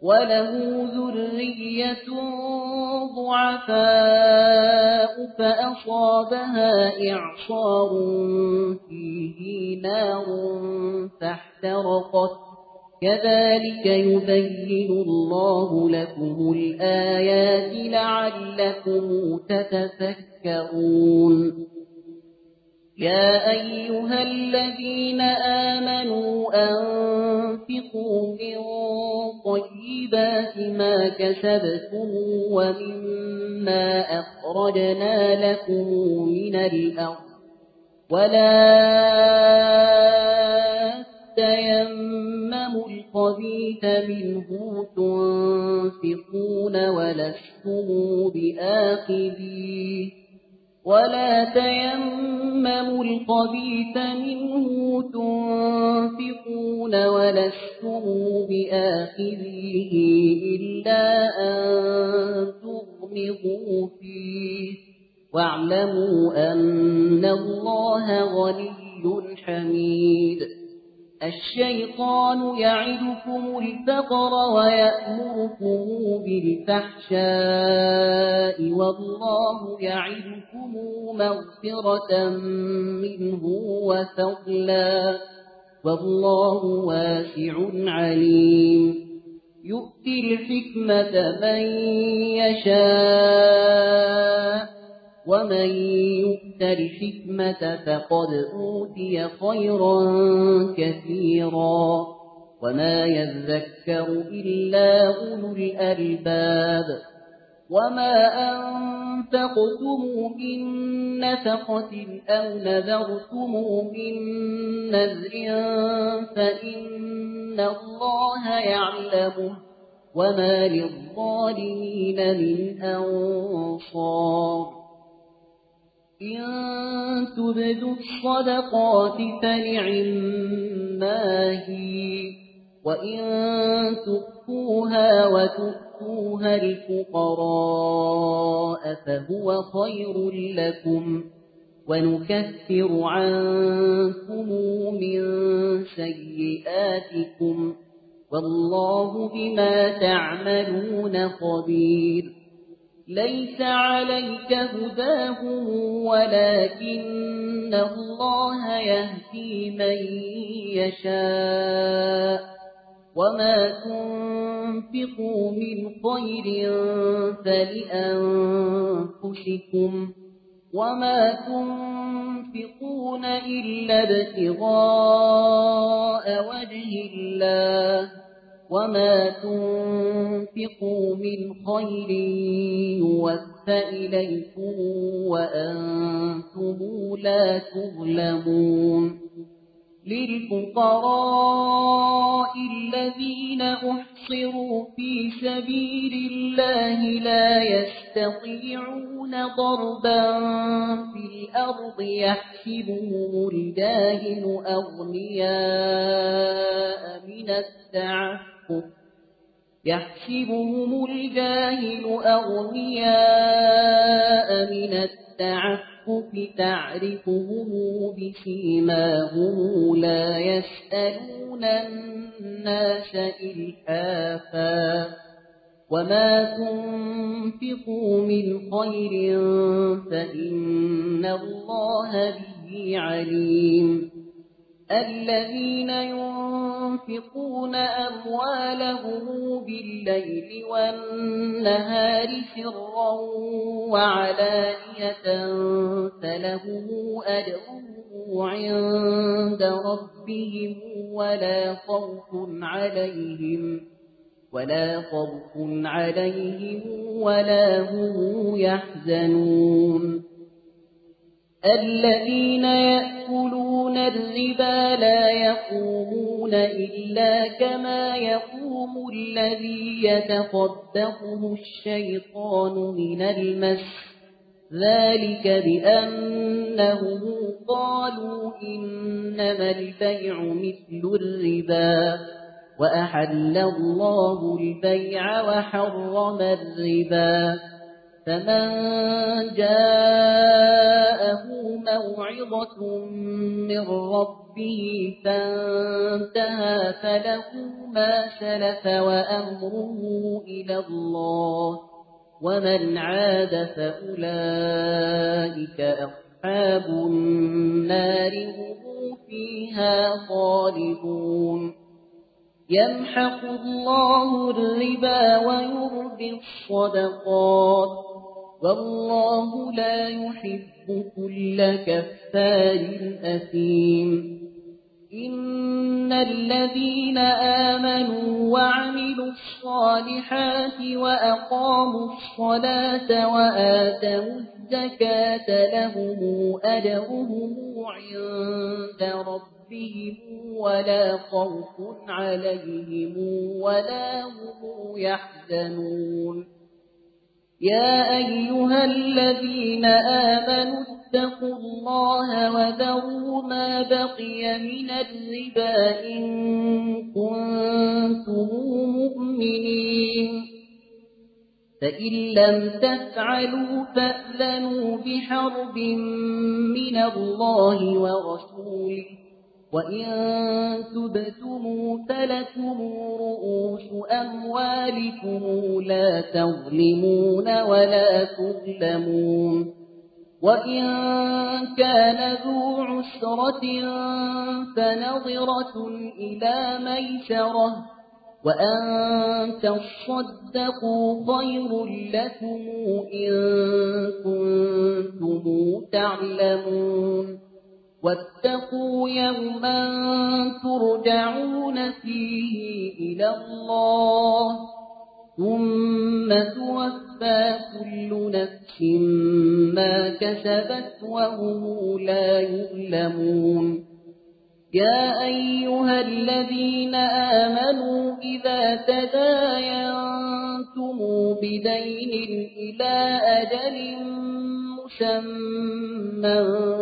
وله ذرية ضعفاء فأصابها إعصار فيه نار فاحترقت كذلك يبين الله لكم الآيات لعلكم تتفكرون يا أيها الذين آمنوا أنفقوا من طيبات ما كسبتم ومما أخرجنا لكم من الأرض ولا تيمموا الخبيث منه تنفقون ولستم بآخذيه إلا أن تغمضوا فيه واعلموا أن الله غني حميد الشيطان يعدكم الفقر ويأمركم بالفحشاء والله يعدكم مغفرة منه وفضلا والله واسع عليم يؤتي الحكمة من يشاء ومن يؤت الحكمة فقد أوتي خيرا كثيرا وما يذكر إلا أولو الألباب وما أنفقتم من نفقة أو نذرتم من نذر فإن الله يعلمه وما للظالمين من أنصار إن تبدوا الصدقات فنعما هي وإن تخفوها وتؤتوها الفقراء فهو خير لكم ونكفر عنكم من سيئاتكم والله بما تعملون خبير ليس عليك هداهم ولكن الله يهدي من يشاء وما تنفقوا من خير فلأنفسكم وما تنفقون إلا ابتغاء وجه الله وما تنفقوا من خير يوفى إليكم وأنتم لا تظلمون للفقراء الذين أحصروا في سبيل الله لا يستطيعون ضربا في الأرض يحسبهم الجاهل أغنياء من التعفف تعرفهم بسيماهم لا يسألون الناس إلحافا وما تنفقوا من خير فإن الله به عليم الذين ينفقون أموالهم بالليل والنهار سرا وعلانية فلهم أجرهم عند ربهم ولا خوف عليهم ولا هم يحزنون الذين يأكلون الربا لا يقومون إلا كما يقوم الذي يتخبطه الشيطان من المس ذلك بأنهم قالوا إنما البيع مثل الربا وأحل الله البيع وحرم الربا فمن جاءه موعظة من ربه فانتهى فله ما سلف وأمره إلى الله ومن عاد فأولئك أصحاب النار هم فيها خالدون يمحق الله الربا ويربي الصدقات والله لا يحب كل كفار أثيم إن الذين آمنوا وعملوا الصالحات وأقاموا الصلاة وآتوا الزكاة لهم أجرهم عند ربهم ولا خوف عليهم ولا هم يحزنون يا أيها الذين آمنوا اتقوا الله وذروا ما بقي من الربا إن كنتم مؤمنين فإن لم تفعلوا فأذنوا بحرب من الله ورسوله وإن تبتموا فلكم رؤوس أموالكم لا تظلمون ولا تظلمون وإن كان ذو عسرة فنظرة إلى ميسرة وأن تصدقوا خير لكم إن كنتم تعلمون واتقوا يوما ترجعون فيه إلى الله ثم توفى كل نفس ما كسبت وهم لا يظلمون يا أيها الذين آمنوا إذا تداينتم بدين إلى أجل مسمى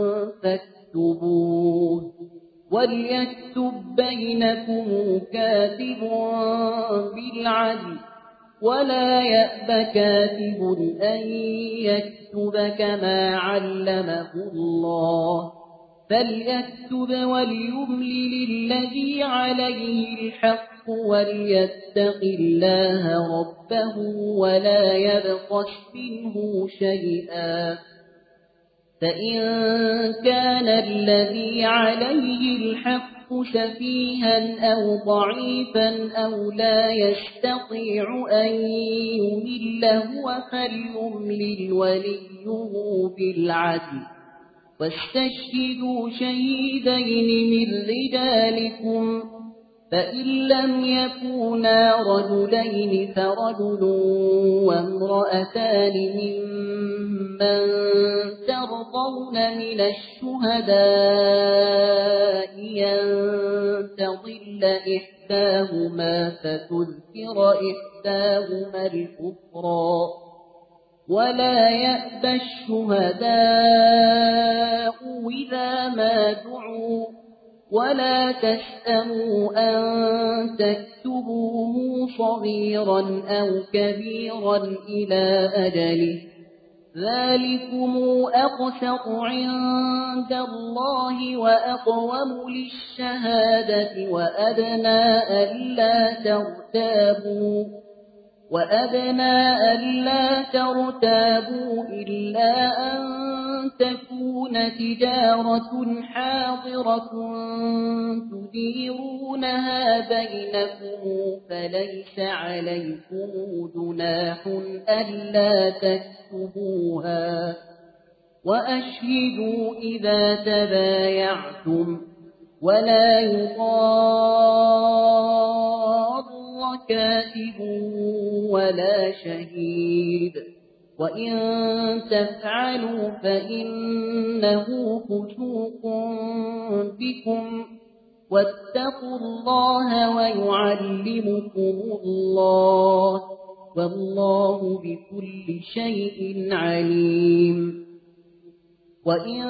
فاكتبوه وليكتب بينكم كاتب بالعدل ولا يأب كاتب أن يكتب كما علمه الله فليكتب وليملل الذي عليه الحق وليتق الله ربه ولا يبخس منه شيئا فإن كان الذي عليه الحق سفيها أو ضعيفا أو لا يستطيع أن يمل هو فليملل وليه بالعدل واستشهدوا شهيدين من رجالكم فإن لم يكونا رجلين فرجل وامرأتان ممن ترضون من الشهداء أن تضل إحداهما فتذكر إحداهما الأخرى ولا يأبى الشهداء إذا ما دعوا ولا تسأموا أن تكتبوه صغيرا أو كبيرا إلى أجله ذلكم أقسط عند الله وأقوم للشهادة وأدنى ألا ترتابوا إلا أن تكون تجارة حاضرة تديرونها بينكم فليس عليكم جناح ألا تكتبوها وأشهدوا إذا تبايعتم ولا يضار كاتب ولا شهيد وإن تفعلوا فإنه فسوق بكم واتقوا الله ويعلمكم الله والله بكل شيء عليم وإن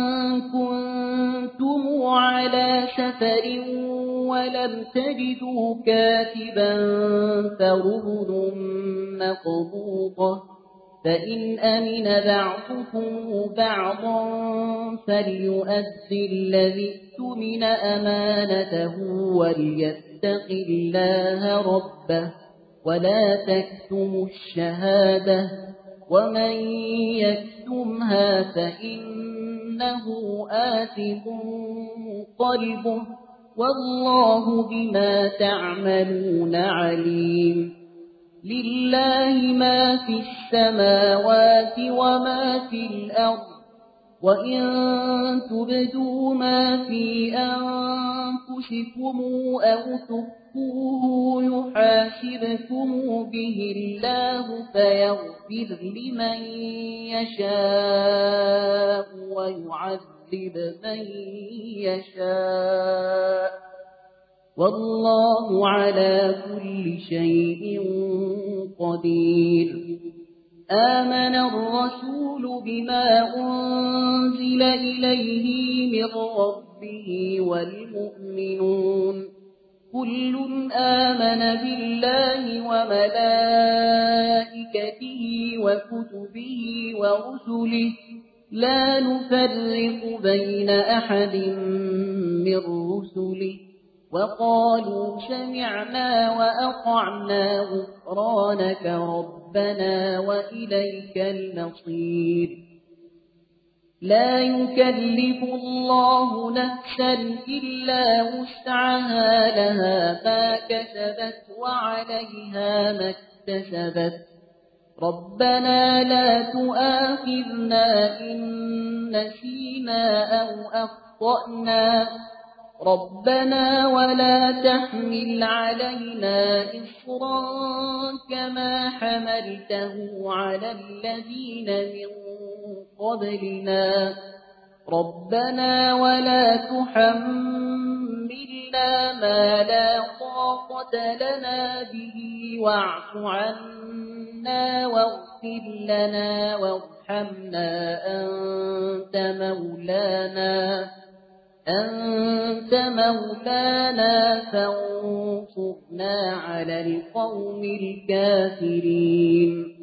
كنتم على سفر ولم تجدوا كاتبا فرهن مقبوضة فإن أمن بعضكم بعضا فليؤدي الذي اؤتمن أمانته وليتق الله ربه ولا تكتموا الشهادة ومن يكتمها فإنه آثم قلبه والله بما تعملون عليم. لله ما في السماوات وما في الأرض وإن تبدوا ما في أنفسكم أو تخفوه يحاسبكم به الله فيغفر لمن يشاء ويعذب من يشاء والله على كل شيء قدير. آمن الرسول بما أنزل إليه من ربه والمؤمنون كل آمن بالله وملائكته وكتبه ورسله لا نفرق بين أحد من رسله وقالوا سمعنا وأطعنا غفرانك ربنا وإليك المصير. لا يكلف الله نفسا إلا وسعها لها ما كسبت وعليها ما اكتسبت ربنا لا تؤاخذنا إن نسينا أو أخطأنا ربنا ولا تحمل علينا إصرا كما حملته على الذين من قبلنا ربنا ولا تحملنا ما لا طاقة لنا به واعف عنا واغفر لنا وارحمنا أنت مولانا فانصرنا على القوم الكافرين.